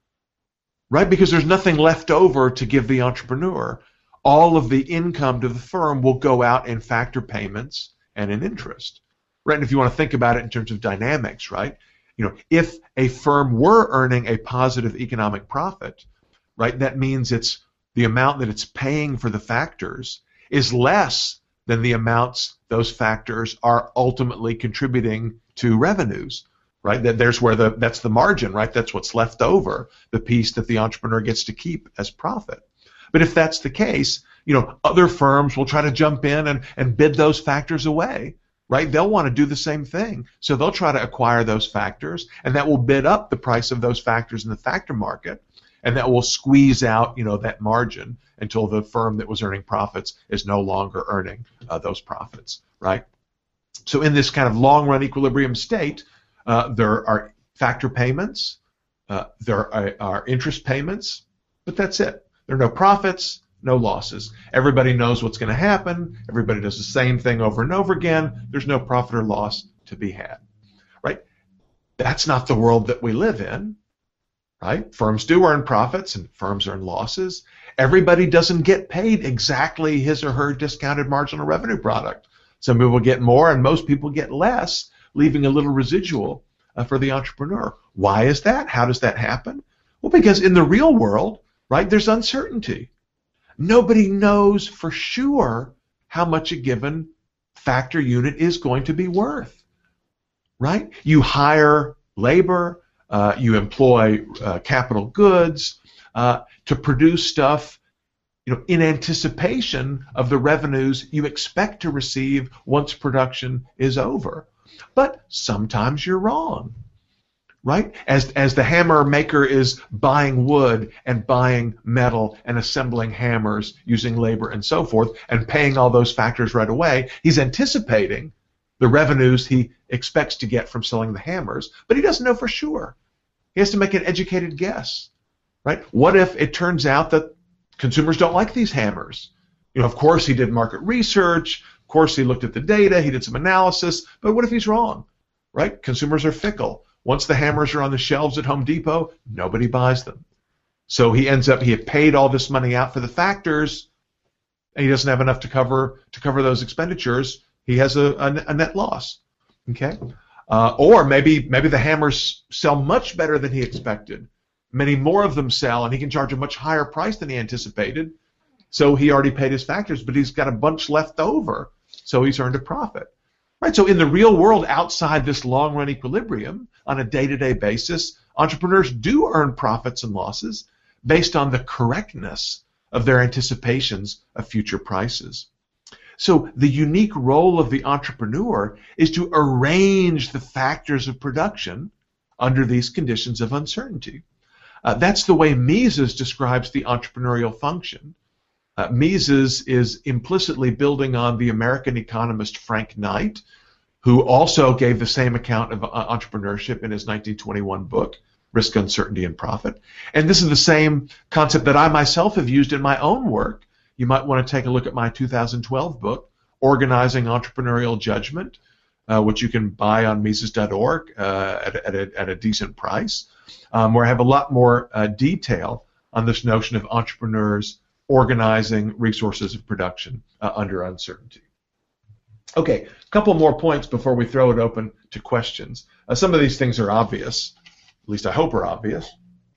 right? Because there's nothing left over to give the entrepreneur. All of the income to the firm will go out in factor payments and in interest, right? And if you want to think about it in terms of dynamics, right? You know, if a firm were earning a positive economic profit, right, that means it's the amount that it's paying for the factors is less than the amounts those factors are ultimately contributing to revenues, right? That there's where the that's the margin, right? That's what's left over, the piece that the entrepreneur gets to keep as profit. But if that's the case, you know, other firms will try to jump in and, and bid those factors away, right? They'll want to do the same thing. So they'll try to acquire those factors, and that will bid up the price of those factors in the factor market, and that will squeeze out, you know, that margin until the firm that was earning profits is no longer earning uh, those profits, right? So in this kind of long-run equilibrium state, uh, there are factor payments, uh, there are, are interest payments, but that's it. There are no profits, no losses. Everybody knows what's going to happen. Everybody does the same thing over and over again. There's no profit or loss to be had, right? That's not the world that we live in, right? Firms do earn profits and firms earn losses. Everybody doesn't get paid exactly his or her discounted marginal revenue product. Some people get more and most people get less, leaving a little residual uh, for the entrepreneur. Why is that? How does that happen? Well, because in the real world, right, there's uncertainty. Nobody knows for sure how much a given factor unit is going to be worth, right? You hire labor, uh, you employ uh, capital goods uh, to produce stuff, you know, in anticipation of the revenues you expect to receive once production is over. But sometimes you're wrong, right? As, as the hammer maker is buying wood and buying metal and assembling hammers using labor and so forth and paying all those factors right away, he's anticipating the revenues he expects to get from selling the hammers, but he doesn't know for sure. He has to make an educated guess, right? What if it turns out that consumers don't like these hammers? You know, of course he did market research, of course he looked at the data, he did some analysis, but what if he's wrong, right? Consumers are fickle. Once the hammers are on the shelves at Home Depot, nobody buys them. So he ends up, he had paid all this money out for the factors, and he doesn't have enough to cover to cover those expenditures. He has a, a, a net loss. Okay, uh, or maybe maybe the hammers sell much better than he expected. Many more of them sell, and he can charge a much higher price than he anticipated. So he already paid his factors, but he's got a bunch left over, so he's earned a profit. Right, so in the real world, outside this long-run equilibrium, on a day-to-day basis, entrepreneurs do earn profits and losses based on the correctness of their anticipations of future prices. So the unique role of the entrepreneur is to arrange the factors of production under these conditions of uncertainty. Uh, that's the way Mises describes the entrepreneurial function. Uh, Mises is implicitly building on the American economist Frank Knight, who also gave the same account of uh, entrepreneurship in his nineteen twenty-one book, Risk, Uncertainty, and Profit. And this is the same concept that I myself have used in my own work. You might want to take a look at my two thousand twelve book, Organizing Entrepreneurial Judgment, uh, which you can buy on Mises dot org uh, at, at, a, at a decent price, um, where I have a lot more uh, detail on this notion of entrepreneurs organizing resources of production uh, under uncertainty. Okay, a couple more points before we throw it open to questions. Uh, some of these things are obvious, at least I hope are obvious.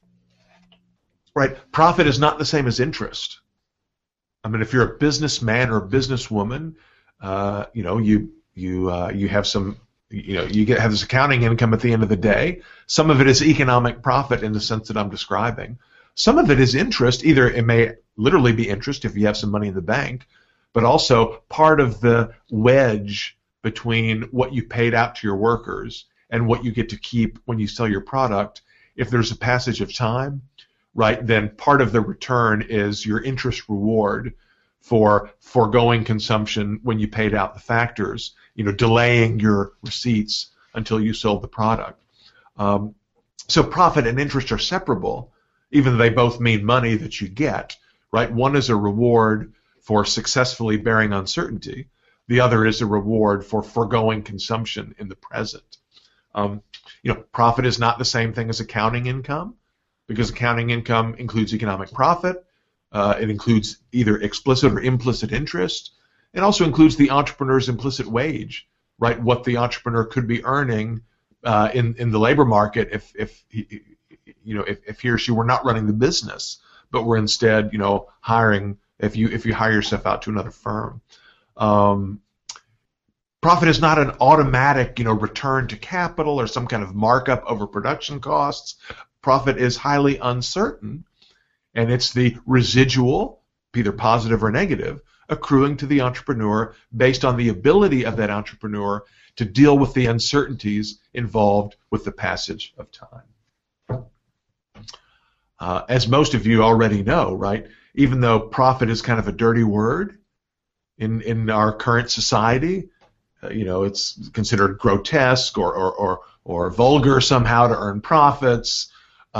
Right, profit is not the same as interest. I mean, if you're a businessman or a businesswoman, uh, you know, you you uh, you have some, you know, you get have this accounting income at the end of the day. Some of it is economic profit in the sense that I'm describing. Some of it is interest. Either it may literally be interest if you have some money in the bank, but also part of the wedge between what you paid out to your workers and what you get to keep when you sell your product. If there's a passage of time, right, then part of the return is your interest reward for foregoing consumption when you paid out the factors, you know, delaying your receipts until you sold the product. Um, so profit and interest are separable, even though they both mean money that you get, right? One is a reward for successfully bearing uncertainty. The other is a reward for foregoing consumption in the present. Um, you know, profit is not the same thing as accounting income, because accounting income includes economic profit. Uh, it includes either explicit or implicit interest. It also includes the entrepreneur's implicit wage, right? What the entrepreneur could be earning uh, in in the labor market if if he, you know if, if he or she were not running the business, but were instead you know hiring if you if you hire yourself out to another firm. Um, profit is not an automatic you know return to capital or some kind of markup over production costs. Profit is highly uncertain. And it's the residual, either positive or negative, accruing to the entrepreneur based on the ability of that entrepreneur to deal with the uncertainties involved with the passage of time. Uh, as most of you already know, right, even though profit is kind of a dirty word in, in our current society, uh, you know, it's considered grotesque or, or, or, or vulgar somehow to earn profits. Uh,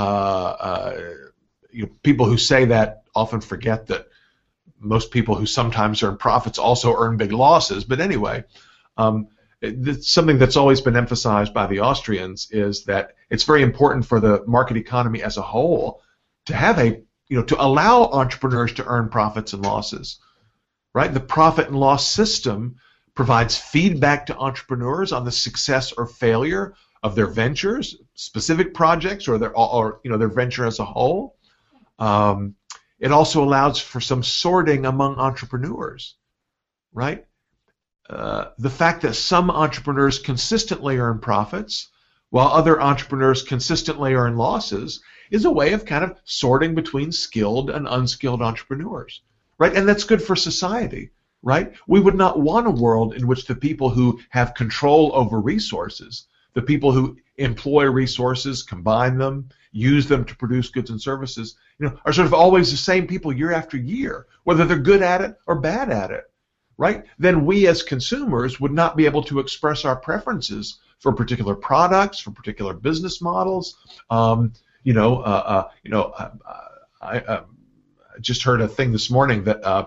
uh, You know, people who say that often forget that most people who sometimes earn profits also earn big losses. But anyway, um, it, something that's always been emphasized by the Austrians is that it's very important for the market economy as a whole to have a, you know, to allow entrepreneurs to earn profits and losses, right? The profit and loss system provides feedback to entrepreneurs on the success or failure of their ventures, specific projects, or their, or you know, their venture as a whole. Um, it also allows for some sorting among entrepreneurs, right? Uh, the fact that some entrepreneurs consistently earn profits while other entrepreneurs consistently earn losses is a way of kind of sorting between skilled and unskilled entrepreneurs, right? And that's good for society, right? We would not want a world in which the people who have control over resources, the people who employ resources, combine them, use them to produce goods and services, you know, are sort of always the same people year after year, whether they're good at it or bad at it, right? Then we as consumers would not be able to express our preferences for particular products, for particular business models. Um, you know, uh, uh, you know, uh, I uh, just heard a thing this morning that uh,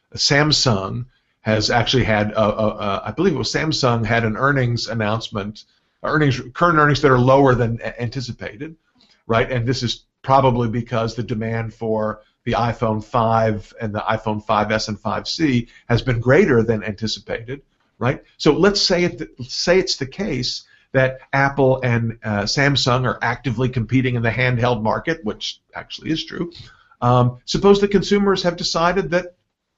Samsung has actually had, uh, uh, uh, I believe it was Samsung had an earnings announcement, earnings, current earnings that are lower than anticipated. Right, and this is probably because the demand for the iPhone five and the iPhone five S and five C has been greater than anticipated, right? So let's say it, say it's the case that Apple and uh, Samsung are actively competing in the handheld market, which actually is true. Um, suppose the consumers have decided that,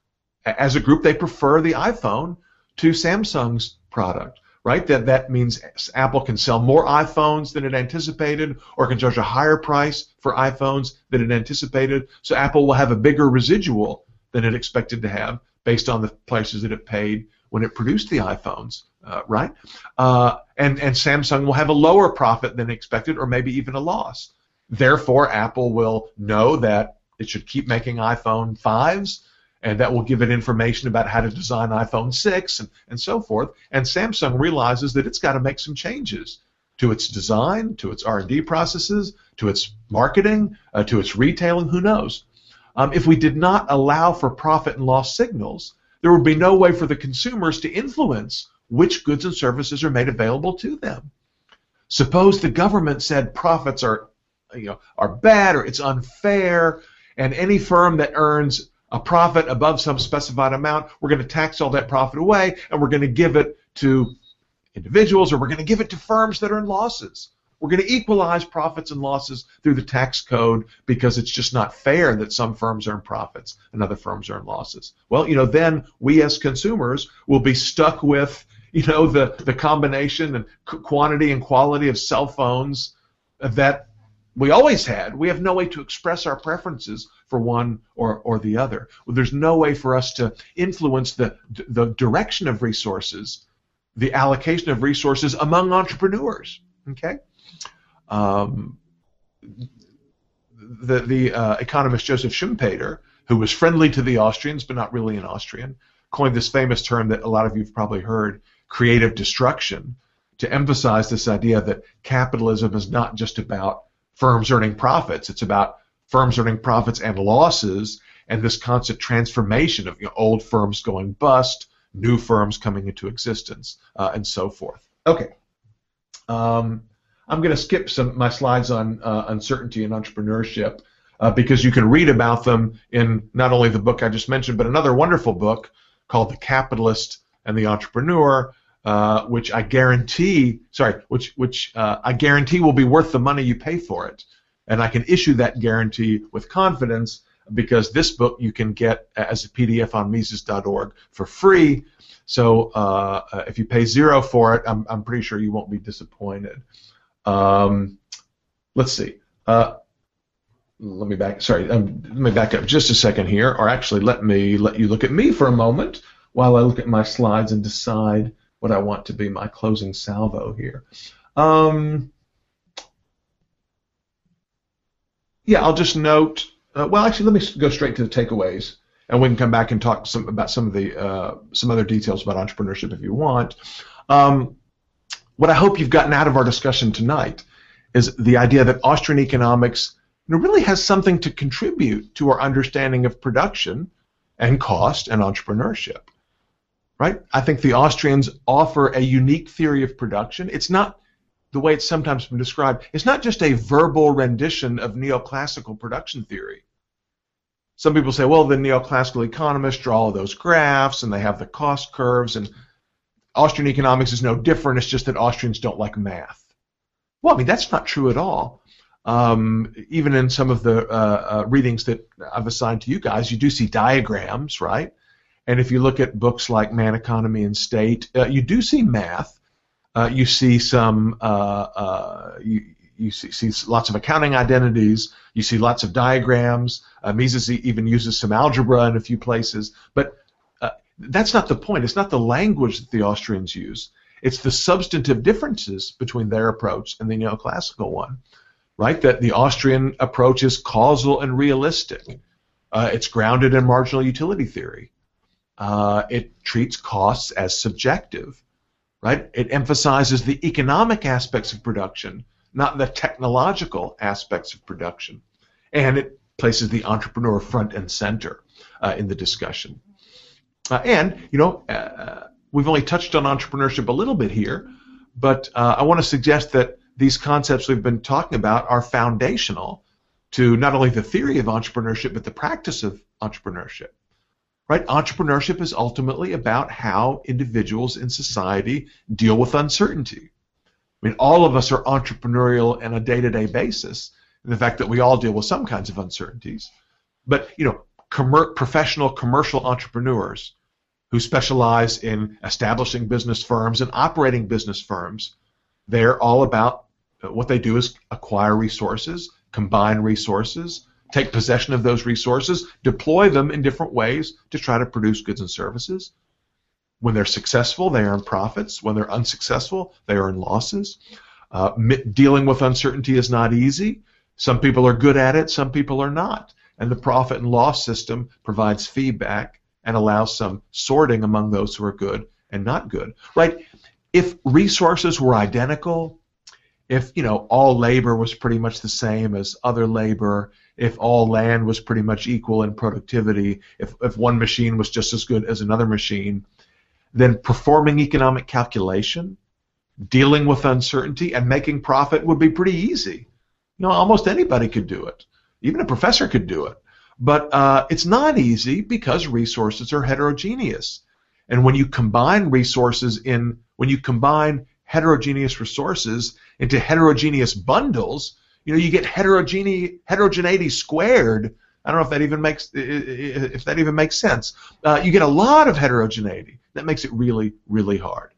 as a group, they prefer the iPhone to Samsung's product. Right, that that means Apple can sell more iPhones than it anticipated, or can charge a higher price for iPhones than it anticipated. So Apple will have a bigger residual than it expected to have, based on the prices that it paid when it produced the iPhones. Uh, right, uh, and and Samsung will have a lower profit than expected, or maybe even a loss. Therefore, Apple will know that it should keep making iPhone fives. And that will give it information about how to design iPhone six and, and so forth. And Samsung realizes that it's got to make some changes to its design, to its R and D processes, to its marketing, uh, to its retailing, who knows. Um, if we did not allow for profit and loss signals, there would be no way for the consumers to influence which goods and services are made available to them. Suppose the government said profits are, you know, are bad or it's unfair, and any firm that earns a profit above some specified amount, we're going to tax all that profit away, and we're going to give it to individuals, or we're going to give it to firms that earn losses. We're going to equalize profits and losses through the tax code because it's just not fair that some firms earn profits and other firms earn losses. Well, you know, then we as consumers will be stuck with, you know, the, the combination and quantity and quality of cell phones that we always had. We have no way to express our preferences for one or, or the other. Well, there's no way for us to influence the, the direction of resources, the allocation of resources among entrepreneurs. Okay? Um, the the uh, economist Joseph Schumpeter who was friendly to the Austrians but not really an Austrian, coined this famous term that a lot of you have probably heard, creative destruction, to emphasize this idea that capitalism is not just about firms earning profits. It's about firms earning profits and losses, and this constant transformation of, you know, old firms going bust, new firms coming into existence, uh, and so forth. Okay. Um, I'm going to skip some my slides on uh, uncertainty and entrepreneurship uh, because you can read about them in not only the book I just mentioned, but another wonderful book called The Capitalist and the Entrepreneur, uh, which I guarantee, sorry, which which uh, I guarantee will be worth the money you pay for it, and I can issue that guarantee with confidence because this book you can get as a P D F on Mises dot org for free. So uh, if you pay zero for it, I'm I'm pretty sure you won't be disappointed. Um, let's see. Uh, let me back. Sorry, um, let me back up just a second here, or actually, let me let you look at me for a moment while I look at my slides and decide what I want to be my closing salvo here. Um, yeah, I'll just note. Uh, well, actually, let me go straight to the takeaways, and we can come back and talk some about some of the uh, some other details about entrepreneurship if you want. Um, What I hope you've gotten out of our discussion tonight is the idea that Austrian economics, you know, really has something to contribute to our understanding of production and cost and entrepreneurship. Right? I think the Austrians offer a unique theory of production. It's not the way it's sometimes been described. It's not just a verbal rendition of neoclassical production theory. Some people say, well, the neoclassical economists draw all those graphs and they have the cost curves, and Austrian economics is no different. It's just that Austrians don't like math. Well, I mean, that's not true at all. Um, even in some of the uh, uh, readings that I've assigned to you guys, you do see diagrams, right? And if you look at books like Man, Economy, and State, uh, you do see math. Uh, you see some, uh, uh, you, you see, see lots of accounting identities. You see lots of diagrams. Uh, Mises even uses some algebra in a few places. But that's not the point. It's not the language that the Austrians use. It's the substantive differences between their approach and the neoclassical one, right? That the Austrian approach is causal and realistic. Uh, it's grounded in marginal utility theory. Uh, it treats costs as subjective, right? It emphasizes the economic aspects of production, not the technological aspects of production. And it places the entrepreneur front and center uh, in the discussion. Uh, and, you know, uh, we've only touched on entrepreneurship a little bit here, but uh, I want to suggest that these concepts we've been talking about are foundational to not only the theory of entrepreneurship, but the practice of entrepreneurship. Right? Entrepreneurship is ultimately about how individuals in society deal with uncertainty. I mean, all of us are entrepreneurial on a day-to-day basis, and the fact that we all deal with some kinds of uncertainties. But, you know, commer- professional commercial entrepreneurs who specialize in establishing business firms and operating business firms, they're all about, what they do is acquire resources, combine resources, take possession of those resources, deploy them in different ways to try to produce goods and services. When they're successful, they earn profits. When they're unsuccessful, they earn losses. Uh, dealing with uncertainty is not easy. Some people are good at it, some people are not. And the profit and loss system provides feedback and allows some sorting among those who are good and not good. Right? If resources were identical, if, you know, all labor was pretty much the same as other labor, if all land was pretty much equal in productivity, if, if one machine was just as good as another machine, then performing economic calculation, dealing with uncertainty, and making profit would be pretty easy. You know, almost anybody could do it. Even a professor could do it. But uh, it's not easy because resources are heterogeneous. And when you combine resources in, when you combine heterogeneous resources into heterogeneous bundles, you know, you get heterogeneity, heterogeneity squared. I don't know if that even makes if that even makes sense. Uh, you get a lot of heterogeneity. That makes it really, really hard.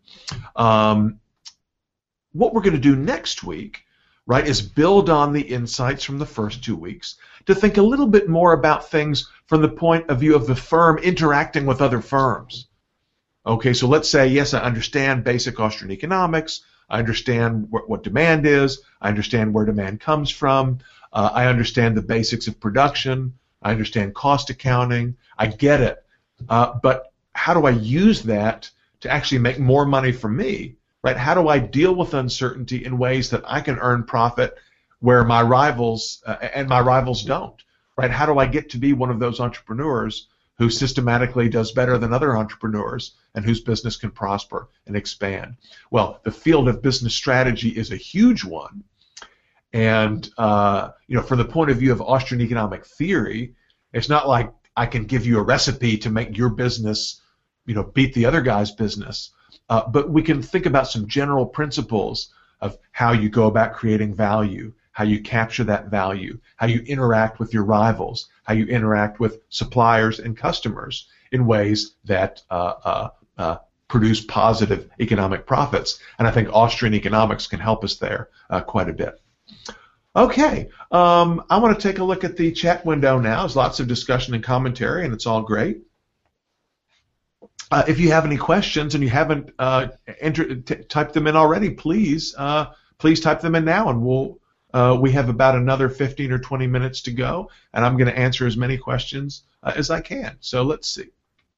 Um, what we're going to do next week, right, is build on the insights from the first two weeks to think a little bit more about things from the point of view of the firm interacting with other firms. Okay, so let's say, yes, I understand basic Austrian economics. I understand what, what demand is. I understand where demand comes from. Uh, I understand the basics of production. I understand cost accounting. I get it. Uh, but how do I use that to actually make more money for me? Right? How do I deal with uncertainty in ways that I can earn profit where my rivals uh, and my rivals don't? Right? How do I get to be one of those entrepreneurs who systematically does better than other entrepreneurs and whose business can prosper and expand? Well, the field of business strategy is a huge one. And, uh, you know, from the point of view of Austrian economic theory, it's not like I can give you a recipe to make your business, you know, beat the other guy's business. Uh, but we can think about some general principles of how you go about creating value, how you capture that value, how you interact with your rivals, how you interact with suppliers and customers in ways that uh, uh, uh, produce positive economic profits. And I think Austrian economics can help us there uh, quite a bit. Okay, um, I want to take a look at the chat window now. There's lots of discussion and commentary, and it's all great. Uh, if you have any questions and you haven't uh, enter, t typed them in already, please uh, please type them in now, and we'll uh, we have about another fifteen or twenty minutes to go, and I'm going to answer as many questions uh, as I can. So let's see.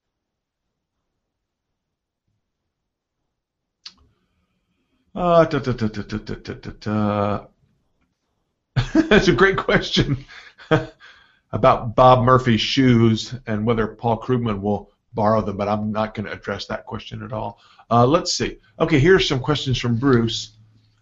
Uh, da, da, da, da, da, da, da, da. That's a great question about Bob Murphy's shoes and whether Paul Krugman will borrow them, but I'm not going to address that question at all. Uh, let's see. Okay, here's some questions from Bruce.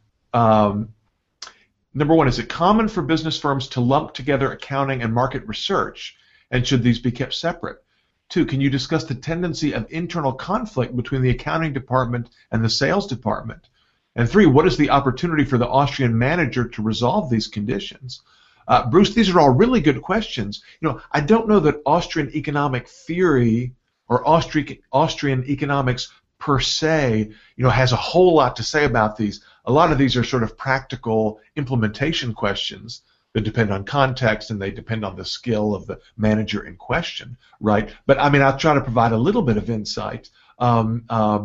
Um, number one, is it common for business firms to lump together accounting and market research, and should these be kept separate? Two, can you discuss the tendency of internal conflict between the accounting department and the sales department? And three, what is the opportunity for the Austrian manager to resolve these conditions? Uh, Bruce, these are all really good questions. You know, I don't know that Austrian economic theory or Austri Austrian economics per se, you know, has a whole lot to say about these. A lot of these are sort of practical implementation questions that depend on context and they depend on the skill of the manager in question, right? But I mean, I'll try to provide a little bit of insight. Um, uh,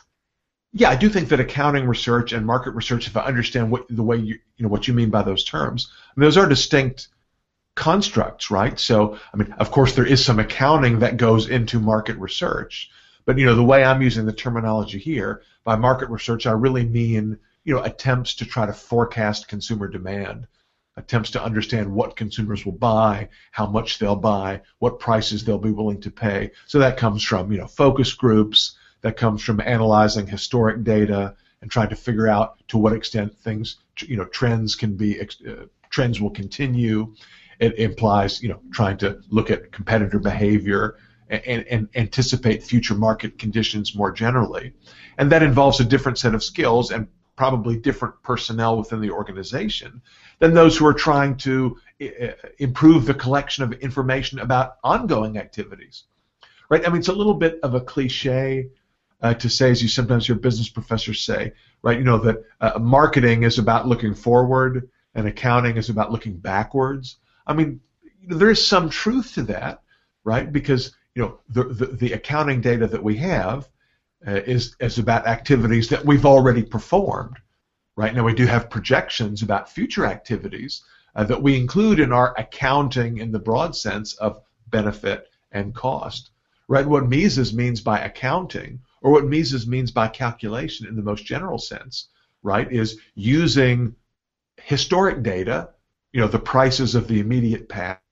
Yeah, I do think that accounting research and market research, if I understand what the way you, you know, what you mean by those terms, I mean, those are distinct constructs, right? So, I mean, of course, there is some accounting that goes into market research, but you know, the way I'm using the terminology here, by market research, I really mean, you know, attempts to try to forecast consumer demand, attempts to understand what consumers will buy, how much they'll buy, what prices they'll be willing to pay. So that comes from, you know, focus groups. That comes from analyzing historic data and trying to figure out to what extent things, you know, trends can be, uh, trends will continue. It implies, you know, trying to look at competitor behavior and, and, and anticipate future market conditions more generally. And that involves a different set of skills and probably different personnel within the organization than those who are trying to uh, improve the collection of information about ongoing activities. Right? I mean, it's a little bit of a cliche Uh, to say, as you sometimes hear business professors say, right? You know that uh, marketing is about looking forward, and accounting is about looking backwards. I mean, you know, there is some truth to that, right? Because you know the the, the accounting data that we have uh, is is about activities that we've already performed, right? Now we do have projections about future activities uh, that we include in our accounting in the broad sense of benefit and cost, right? What Mises means by accounting, or what Mises means by calculation in the most general sense, right, is using historic data, you know, the prices of the immediate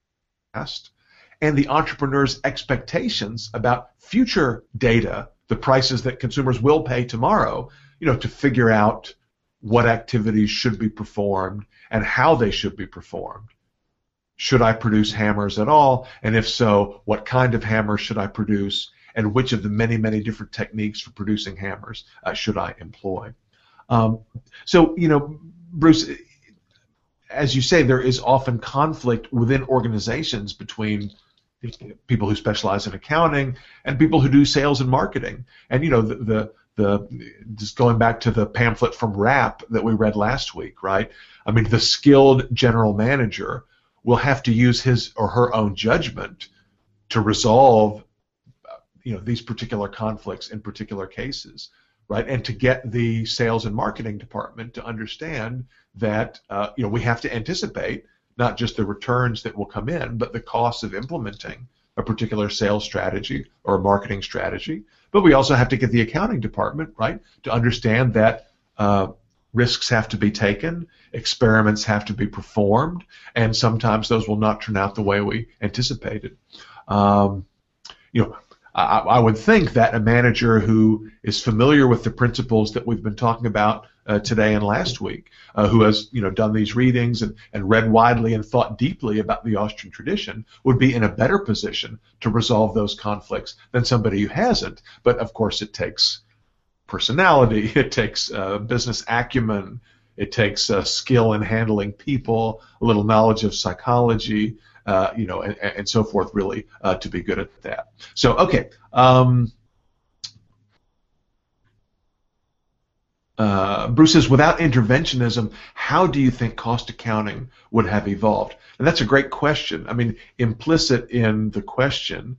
past, and the entrepreneur's expectations about future data, the prices that consumers will pay tomorrow, you know, to figure out what activities should be performed and how they should be performed. Should I produce hammers at all? And if so, what kind of hammers should I produce? And which of the many, many different techniques for producing hammers uh, should I employ? Um, so, you know, Bruce, as you say, there is often conflict within organizations between people who specialize in accounting and people who do sales and marketing. And, you know, the, the, the just going back to the pamphlet from R A P that we read last week, right? I mean, the skilled general manager will have to use his or her own judgment to resolve you know, these particular conflicts in particular cases, right? And to get the sales and marketing department to understand that, uh, you know, we have to anticipate not just the returns that will come in, but the cost of implementing a particular sales strategy or a marketing strategy. But we also have to get the accounting department, right, to understand that uh, risks have to be taken, experiments have to be performed, and sometimes those will not turn out the way we anticipated. Um, you know, I, I would think that a manager who is familiar with the principles that we've been talking about uh, today and last week, uh, who has you know done these readings and, and read widely and thought deeply about the Austrian tradition, would be in a better position to resolve those conflicts than somebody who hasn't. But of course, it takes personality, it takes uh, business acumen, it takes uh, skill in handling people, a little knowledge of psychology, uh, you know, and, and so forth, really, uh, to be good at that. So, okay. Um, uh, Bruce says, without interventionism, how do you think cost accounting would have evolved? And that's a great question. I mean, implicit in the question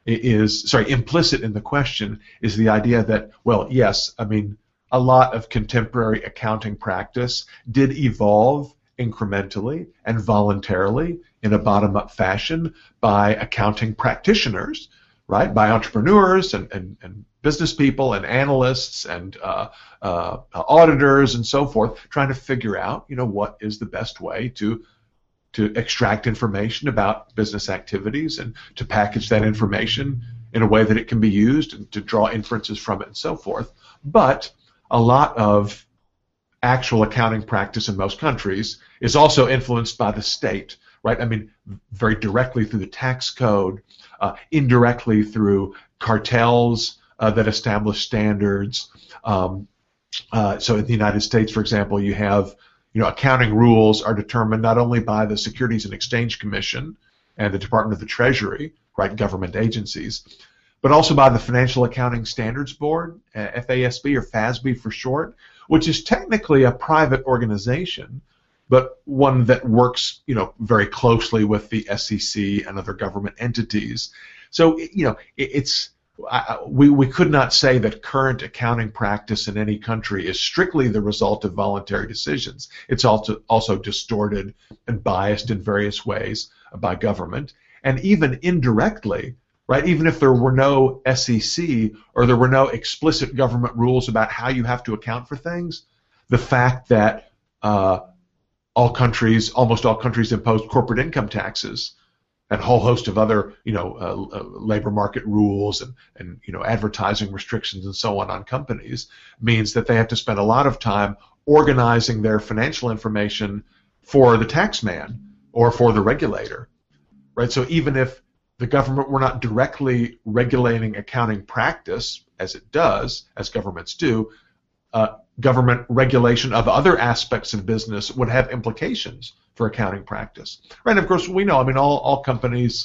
is, sorry, implicit in the question is the idea that, well, yes, I mean, a lot of contemporary accounting practice did evolve incrementally and voluntarily in a bottom-up fashion by accounting practitioners, right, by entrepreneurs and, and, and business people and analysts and uh, uh, auditors and so forth, trying to figure out, you know, what is the best way to to extract information about business activities and to package that information in a way that it can be used and to draw inferences from it and so forth. But a lot of actual accounting practice in most countries is also influenced by the state, right? I mean, very directly through the tax code, uh, indirectly through cartels uh, that establish standards. Um, uh, so in the United States, for example, you have You know, accounting rules are determined not only by the Securities and Exchange Commission and the Department of the Treasury, right, government agencies, but also by the Financial Accounting Standards Board, uh, F A S B or F A S B for short, which is technically a private organization, but one that works, you know, very closely with the S E C and other government entities. So, you know, it, it's I, we, we could not say that current accounting practice in any country is strictly the result of voluntary decisions. It's also, also distorted and biased in various ways by government. And even indirectly, right, even if there were no S E C or there were no explicit government rules about how you have to account for things, the fact that uh, all countries, almost all countries impose corporate income taxes and a whole host of other, you know, uh, uh, labor market rules and, and, you know, advertising restrictions and so on on companies, means that they have to spend a lot of time organizing their financial information for the tax man or for the regulator, right? So even if the government were not directly regulating accounting practice, as it does, as governments do, uh, government regulation of other aspects of business would have implications for accounting practice, right? And of course, we know, I mean, all, all companies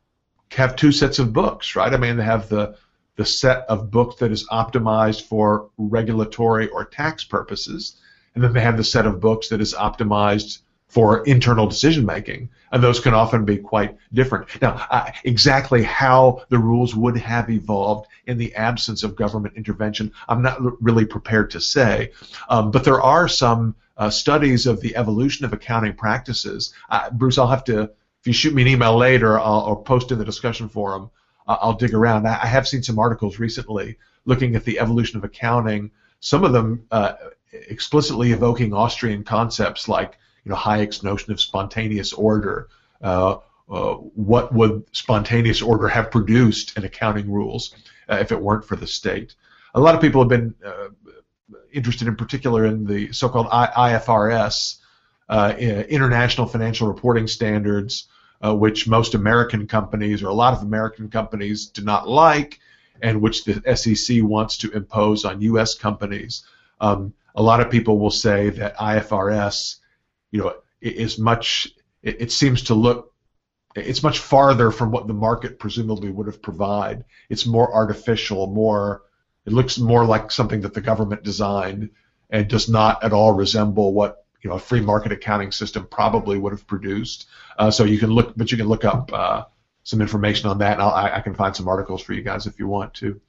have two sets of books, right? I mean, they have the, the set of books that is optimized for regulatory or tax purposes, and then they have the set of books that is optimized for internal decision making, and those can often be quite different. Now, uh, exactly how the rules would have evolved in the absence of government intervention, I'm not r- really prepared to say, um, but there are some uh, studies of the evolution of accounting practices. Uh, Bruce, I'll have to, if you shoot me an email later, I'll, or post in the discussion forum, uh, I'll dig around. I, I have seen some articles recently looking at the evolution of accounting, some of them uh, explicitly evoking Austrian concepts like, you know, Hayek's notion of spontaneous order. Uh, uh, what would spontaneous order have produced in accounting rules uh, if it weren't for the state? A lot of people have been uh, interested in particular in the so-called I F R S, uh, International Financial Reporting Standards, uh, which most American companies, or a lot of American companies, do not like, and which the S E C wants to impose on U S companies. Um, a lot of people will say that I F R S, you know, is much, it, it seems to look, it's much farther from what the market presumably would have provided. It's more artificial, more, it looks more like something that the government designed and does not at all resemble what, you know, a free market accounting system probably would have produced. Uh, so you can look, but you can look up uh, some information on that, and I'll, I, I can find some articles for you guys if you want to.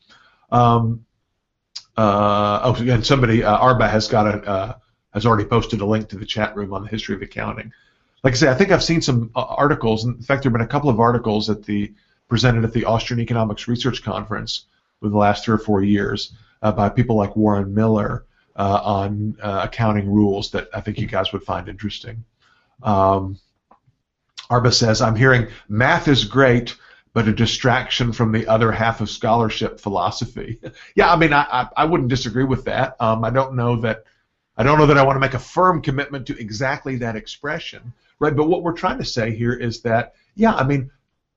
Um, uh, oh, and somebody, uh, Arba has got a, uh, has already posted a link to the chat room on the history of accounting. like I say, I think I've seen some uh, articles. In fact, there have been a couple of articles at the presented at the Austrian Economics Research Conference within the last three or four years uh, by people like Warren Miller uh, on uh, accounting rules that I think you guys would find interesting. Um, Arba says, I'm hearing math is great, but a distraction from the other half of scholarship, philosophy. Yeah, I mean, I, I, I wouldn't disagree with that. Um, I don't know that I don't know that I want to make a firm commitment to exactly that expression, right? But what we're trying to say here is that, yeah, I mean,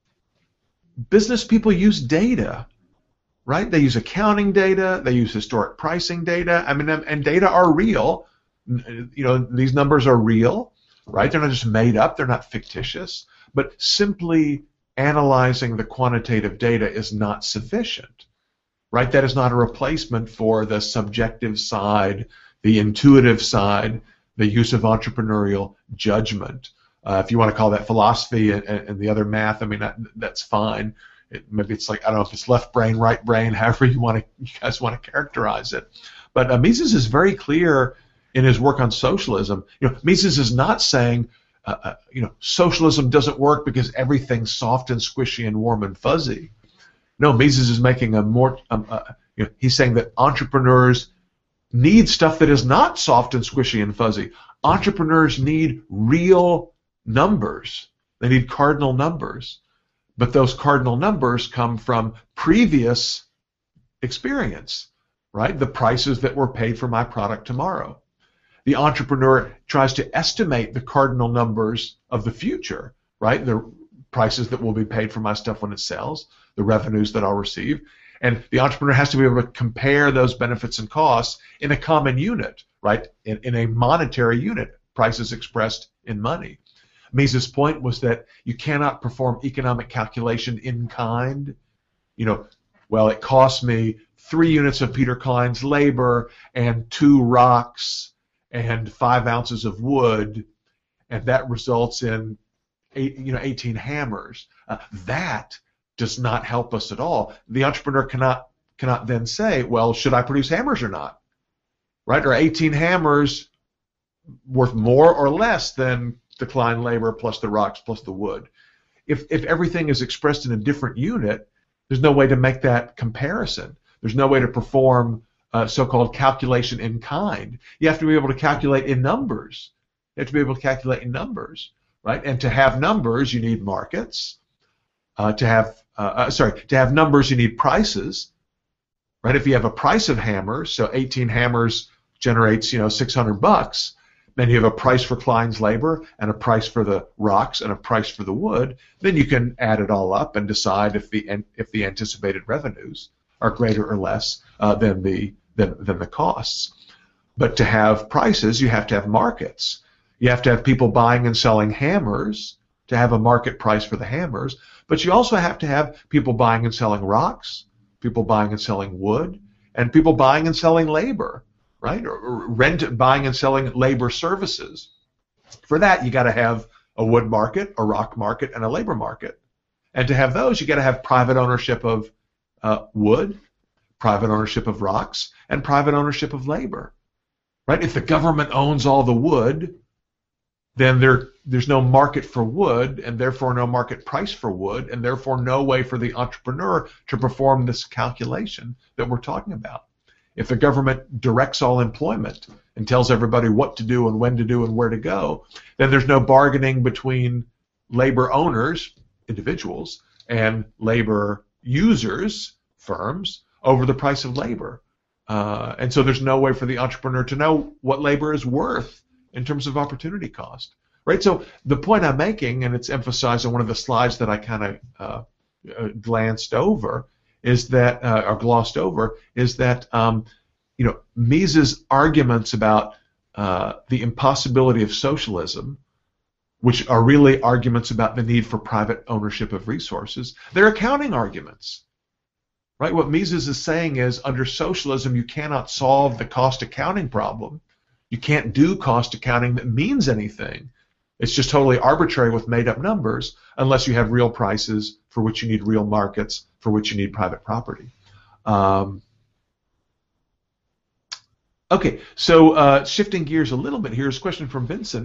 business people use data, right? They use accounting data, they use historic pricing data. I mean, and data are real. You know, these numbers are real, right? They're not just made up, they're not fictitious. But simply analyzing the quantitative data is not sufficient, right? That is not a replacement for the subjective side, the intuitive side, the use of entrepreneurial judgment. Uh, if you want to call that philosophy and, and the other math, I mean, that, that's fine. It, maybe it's like, I don't know if it's left brain, right brain, however you want to, you guys want to characterize it. But uh, Mises is very clear in his work on socialism. You know, Mises is not saying, uh, uh, you know, socialism doesn't work because everything's soft and squishy and warm and fuzzy. No, Mises is making a more, um, uh, you know, he's saying that entrepreneurs need stuff that is not soft and squishy and fuzzy. Entrepreneurs need real numbers. They need cardinal numbers. But those cardinal numbers come from previous experience, right? The prices that were paid for my product tomorrow. The entrepreneur tries to estimate the cardinal numbers of the future, right? The prices that will be paid for my stuff when it sells, the revenues that I'll receive. And the entrepreneur has to be able to compare those benefits and costs in a common unit, right? In, in a monetary unit, prices expressed in money. Mises' point was that you cannot perform economic calculation in kind. You know, well, it costs me three units of Peter Klein's labor and two rocks and five ounces of wood, and that results in eight, you know, eighteen hammers. Uh, that does not help us at all. The entrepreneur cannot cannot then say, well, should I produce hammers or not? Right? Are eighteen hammers worth more or less than the Klein labor plus the rocks plus the wood? If if everything is expressed in a different unit, there's no way to make that comparison. There's no way to perform uh, so-called calculation in kind. You have to be able to calculate in numbers. You have to be able to calculate in numbers, right? And to have numbers, you need markets. Uh, to have uh, uh, sorry, to have numbers, you need prices, right? If you have a price of hammers, so eighteen hammers generates, you know, six hundred bucks. Then you have a price for Klein's labor and a price for the rocks and a price for the wood. Then you can add it all up and decide if the if the anticipated revenues are greater or less uh, than the than, than the costs. But to have prices, you have to have markets. You have to have people buying and selling hammers to have a market price for the hammers. But you also have to have people buying and selling rocks, people buying and selling wood, and people buying and selling labor. Right, or, or rent, buying and selling labor services. For that, you got to have a wood market, a rock market, and a labor market. And to have those, you got to have private ownership of uh, wood, private ownership of rocks, and private ownership of labor. Right? If the government owns all the wood, then there there's no market for wood, and therefore no market price for wood, and therefore no way for the entrepreneur to perform this calculation that we're talking about. If the government directs all employment and tells everybody what to do and when to do and where to go, then there's no bargaining between labor owners, individuals, and labor users, firms, over the price of labor. Uh, and so there's no way for the entrepreneur to know what labor is worth in terms of opportunity cost. Right? So the point I'm making, and it's emphasized on one of the slides that I kind of uh, uh, glanced over, is that, uh, or glossed over, is that, um, you know, Mises' arguments about uh, the impossibility of socialism, which are really arguments about the need for private ownership of resources, they're accounting arguments, right? What Mises is saying is, under socialism, you cannot solve the cost accounting problem. You can't do cost accounting that means anything. It's just totally arbitrary with made-up numbers unless you have real prices for which you need real markets, for which you need private property. Um, okay, so uh, shifting gears a little bit, here's a question from Vincent.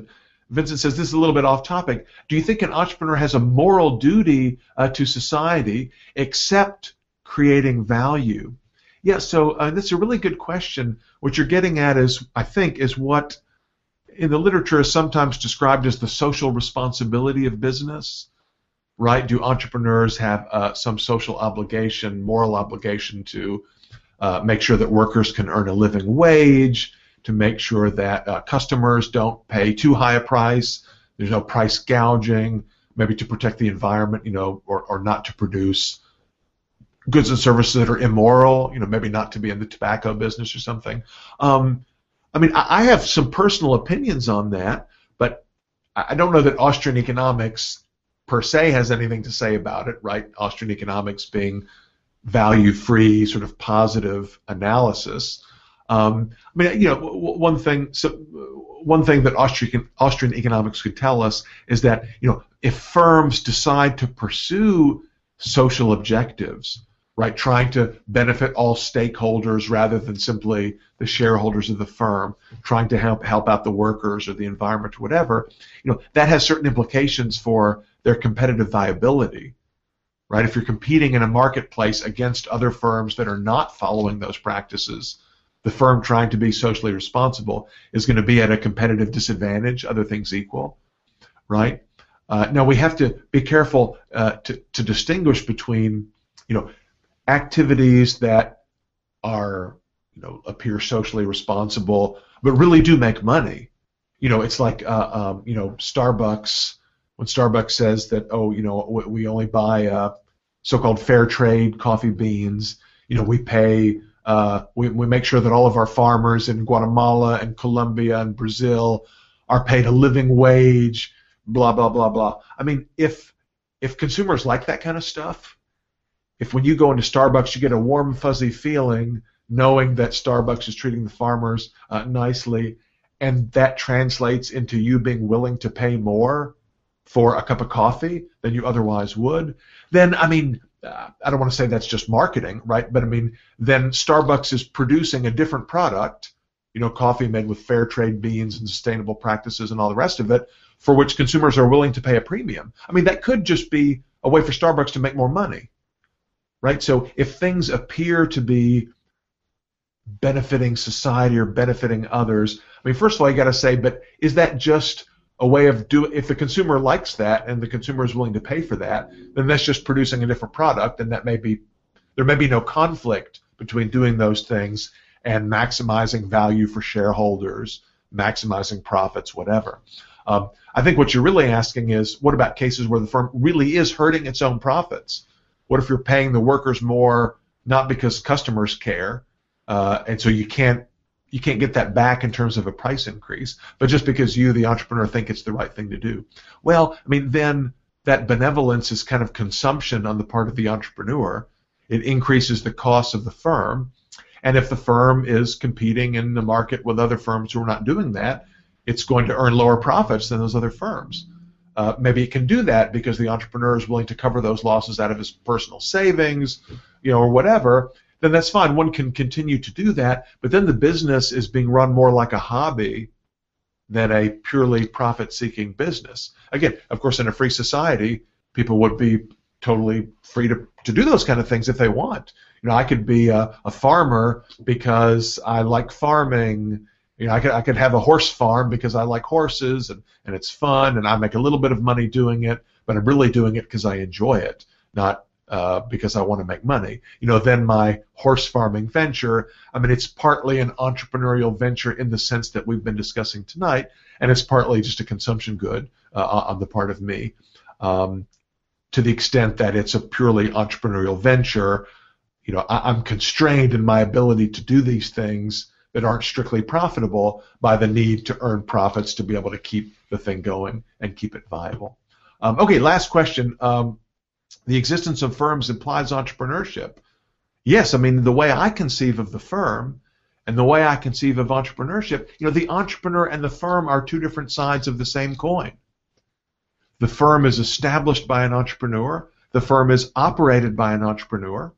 Vincent says, this is a little bit off topic. Do you think an entrepreneur has a moral duty uh, to society except creating value? Yeah, so uh, that's a really good question. What you're getting at is, I think, is what in the literature is sometimes described as the social responsibility of business, right? Do entrepreneurs have uh, some social obligation, moral obligation to uh, make sure that workers can earn a living wage, to make sure that uh, customers don't pay too high a price, there's no price gouging, maybe to protect the environment, you know, or, or not to produce goods and services that are immoral, you know, maybe not to be in the tobacco business or something. Um, I mean, I, I have some personal opinions on that, but I don't know that Austrian economics per se has anything to say about it, right? Austrian economics being value-free, sort of positive analysis. Um, I mean, you know, w- one thing. So, one thing that Austrian Austrian economics could tell us is that, you know, if firms decide to pursue social objectives, right, trying to benefit all stakeholders rather than simply the shareholders of the firm, trying to help help out the workers or the environment or whatever, you know, that has certain implications for their competitive viability, right? If you're competing in a marketplace against other firms that are not following those practices, the firm trying to be socially responsible is going to be at a competitive disadvantage, other things equal, right? Uh, now, we have to be careful uh, to, to distinguish between, you know, activities that are, you know, appear socially responsible, but really do make money. You know, it's like, uh, um, you know, Starbucks, when Starbucks says that, oh, you know, we, we only buy uh, so-called fair trade coffee beans, you know, we pay... Uh, we, we make sure that all of our farmers in Guatemala and Colombia and Brazil are paid a living wage, blah, blah, blah, blah. I mean, if if consumers like that kind of stuff, if when you go into Starbucks you get a warm, fuzzy feeling knowing that Starbucks is treating the farmers uh, nicely, and that translates into you being willing to pay more for a cup of coffee than you otherwise would, then, I mean, Uh, I don't want to say that's just marketing, right? But I mean, then Starbucks is producing a different product, you know, coffee made with fair trade beans and sustainable practices and all the rest of it, for which consumers are willing to pay a premium. I mean, that could just be a way for Starbucks to make more money, right? So if things appear to be benefiting society or benefiting others, I mean, first of all, you got to say, but is that just a way of doing? If the consumer likes that and the consumer is willing to pay for that, then that's just producing a different product, and that may be, there may be no conflict between doing those things and maximizing value for shareholders, maximizing profits, whatever. Um, I think what you're really asking is, what about cases where the firm really is hurting its own profits? What if you're paying the workers more not because customers care, uh, and so you can't you can't get that back in terms of a price increase, but just because you, the entrepreneur, think it's the right thing to do? Well, I mean, then that benevolence is kind of consumption on the part of the entrepreneur. It increases the cost of the firm, and if the firm is competing in the market with other firms who are not doing that, it's going to earn lower profits than those other firms. Uh, maybe it can do that because the entrepreneur is willing to cover those losses out of his personal savings, you know, or whatever. Then that's fine. One can continue to do that, but then the business is being run more like a hobby than a purely profit-seeking business. Again, of course, in a free society, people would be totally free to, to do those kind of things if they want. You know, I could be a, a farmer because I like farming. You know, I could I could have a horse farm because I like horses and, and it's fun and I make a little bit of money doing it, but I'm really doing it because I enjoy it, not Uh, because I want to make money. You know, then my horse farming venture, I mean, it's partly an entrepreneurial venture in the sense that we've been discussing tonight, and it's partly just a consumption good uh, on the part of me. Um, to the extent that it's a purely entrepreneurial venture, you know, I, I'm constrained in my ability to do these things that aren't strictly profitable by the need to earn profits to be able to keep the thing going and keep it viable. Um, okay, last question. Um, The existence of firms implies entrepreneurship. Yes, I mean, the way I conceive of the firm and the way I conceive of entrepreneurship, you know, the entrepreneur and the firm are two different sides of the same coin. The firm is established by an entrepreneur. The firm is operated by an entrepreneur.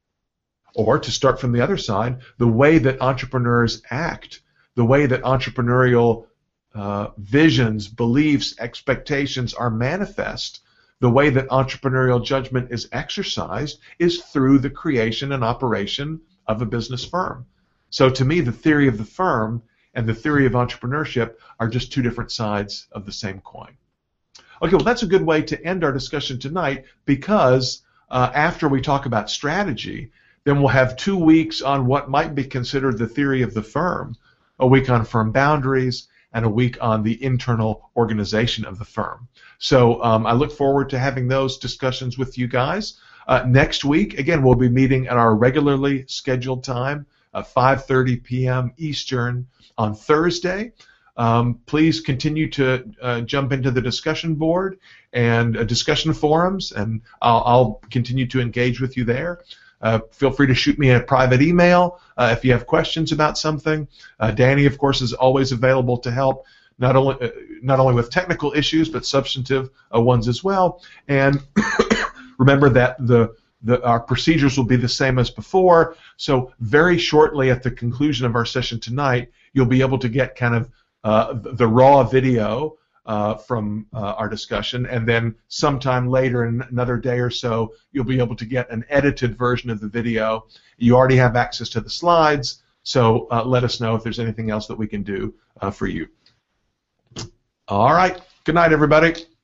Or, to start from the other side, the way that entrepreneurs act, the way that entrepreneurial uh, visions, beliefs, expectations are manifest, the way that entrepreneurial judgment is exercised is through the creation and operation of a business firm. So to me, the theory of the firm and the theory of entrepreneurship are just two different sides of the same coin. Okay, well, that's a good way to end our discussion tonight, because uh, after we talk about strategy, then we'll have two weeks on what might be considered the theory of the firm, a week on firm boundaries, and a week on the internal organization of the firm. So um, I look forward to having those discussions with you guys. Uh, next week, again, we'll be meeting at our regularly scheduled time, uh, five thirty p m Eastern on Thursday. Um, please continue to uh, jump into the discussion board and uh, discussion forums, and I'll, I'll continue to engage with you there. Uh, feel free to shoot me a private email uh, if you have questions about something. Uh, Danny, of course, is always available to help, not only uh, not only with technical issues, but substantive uh, ones as well. And remember that the, the our procedures will be the same as before. So very shortly at the conclusion of our session tonight, you'll be able to get kind of uh, the raw video Uh, from uh, our discussion, and then sometime later, in another day or so, you'll be able to get an edited version of the video. You already have access to the slides, so uh, let us know if there's anything else that we can do uh, for you. All right. Good night, everybody.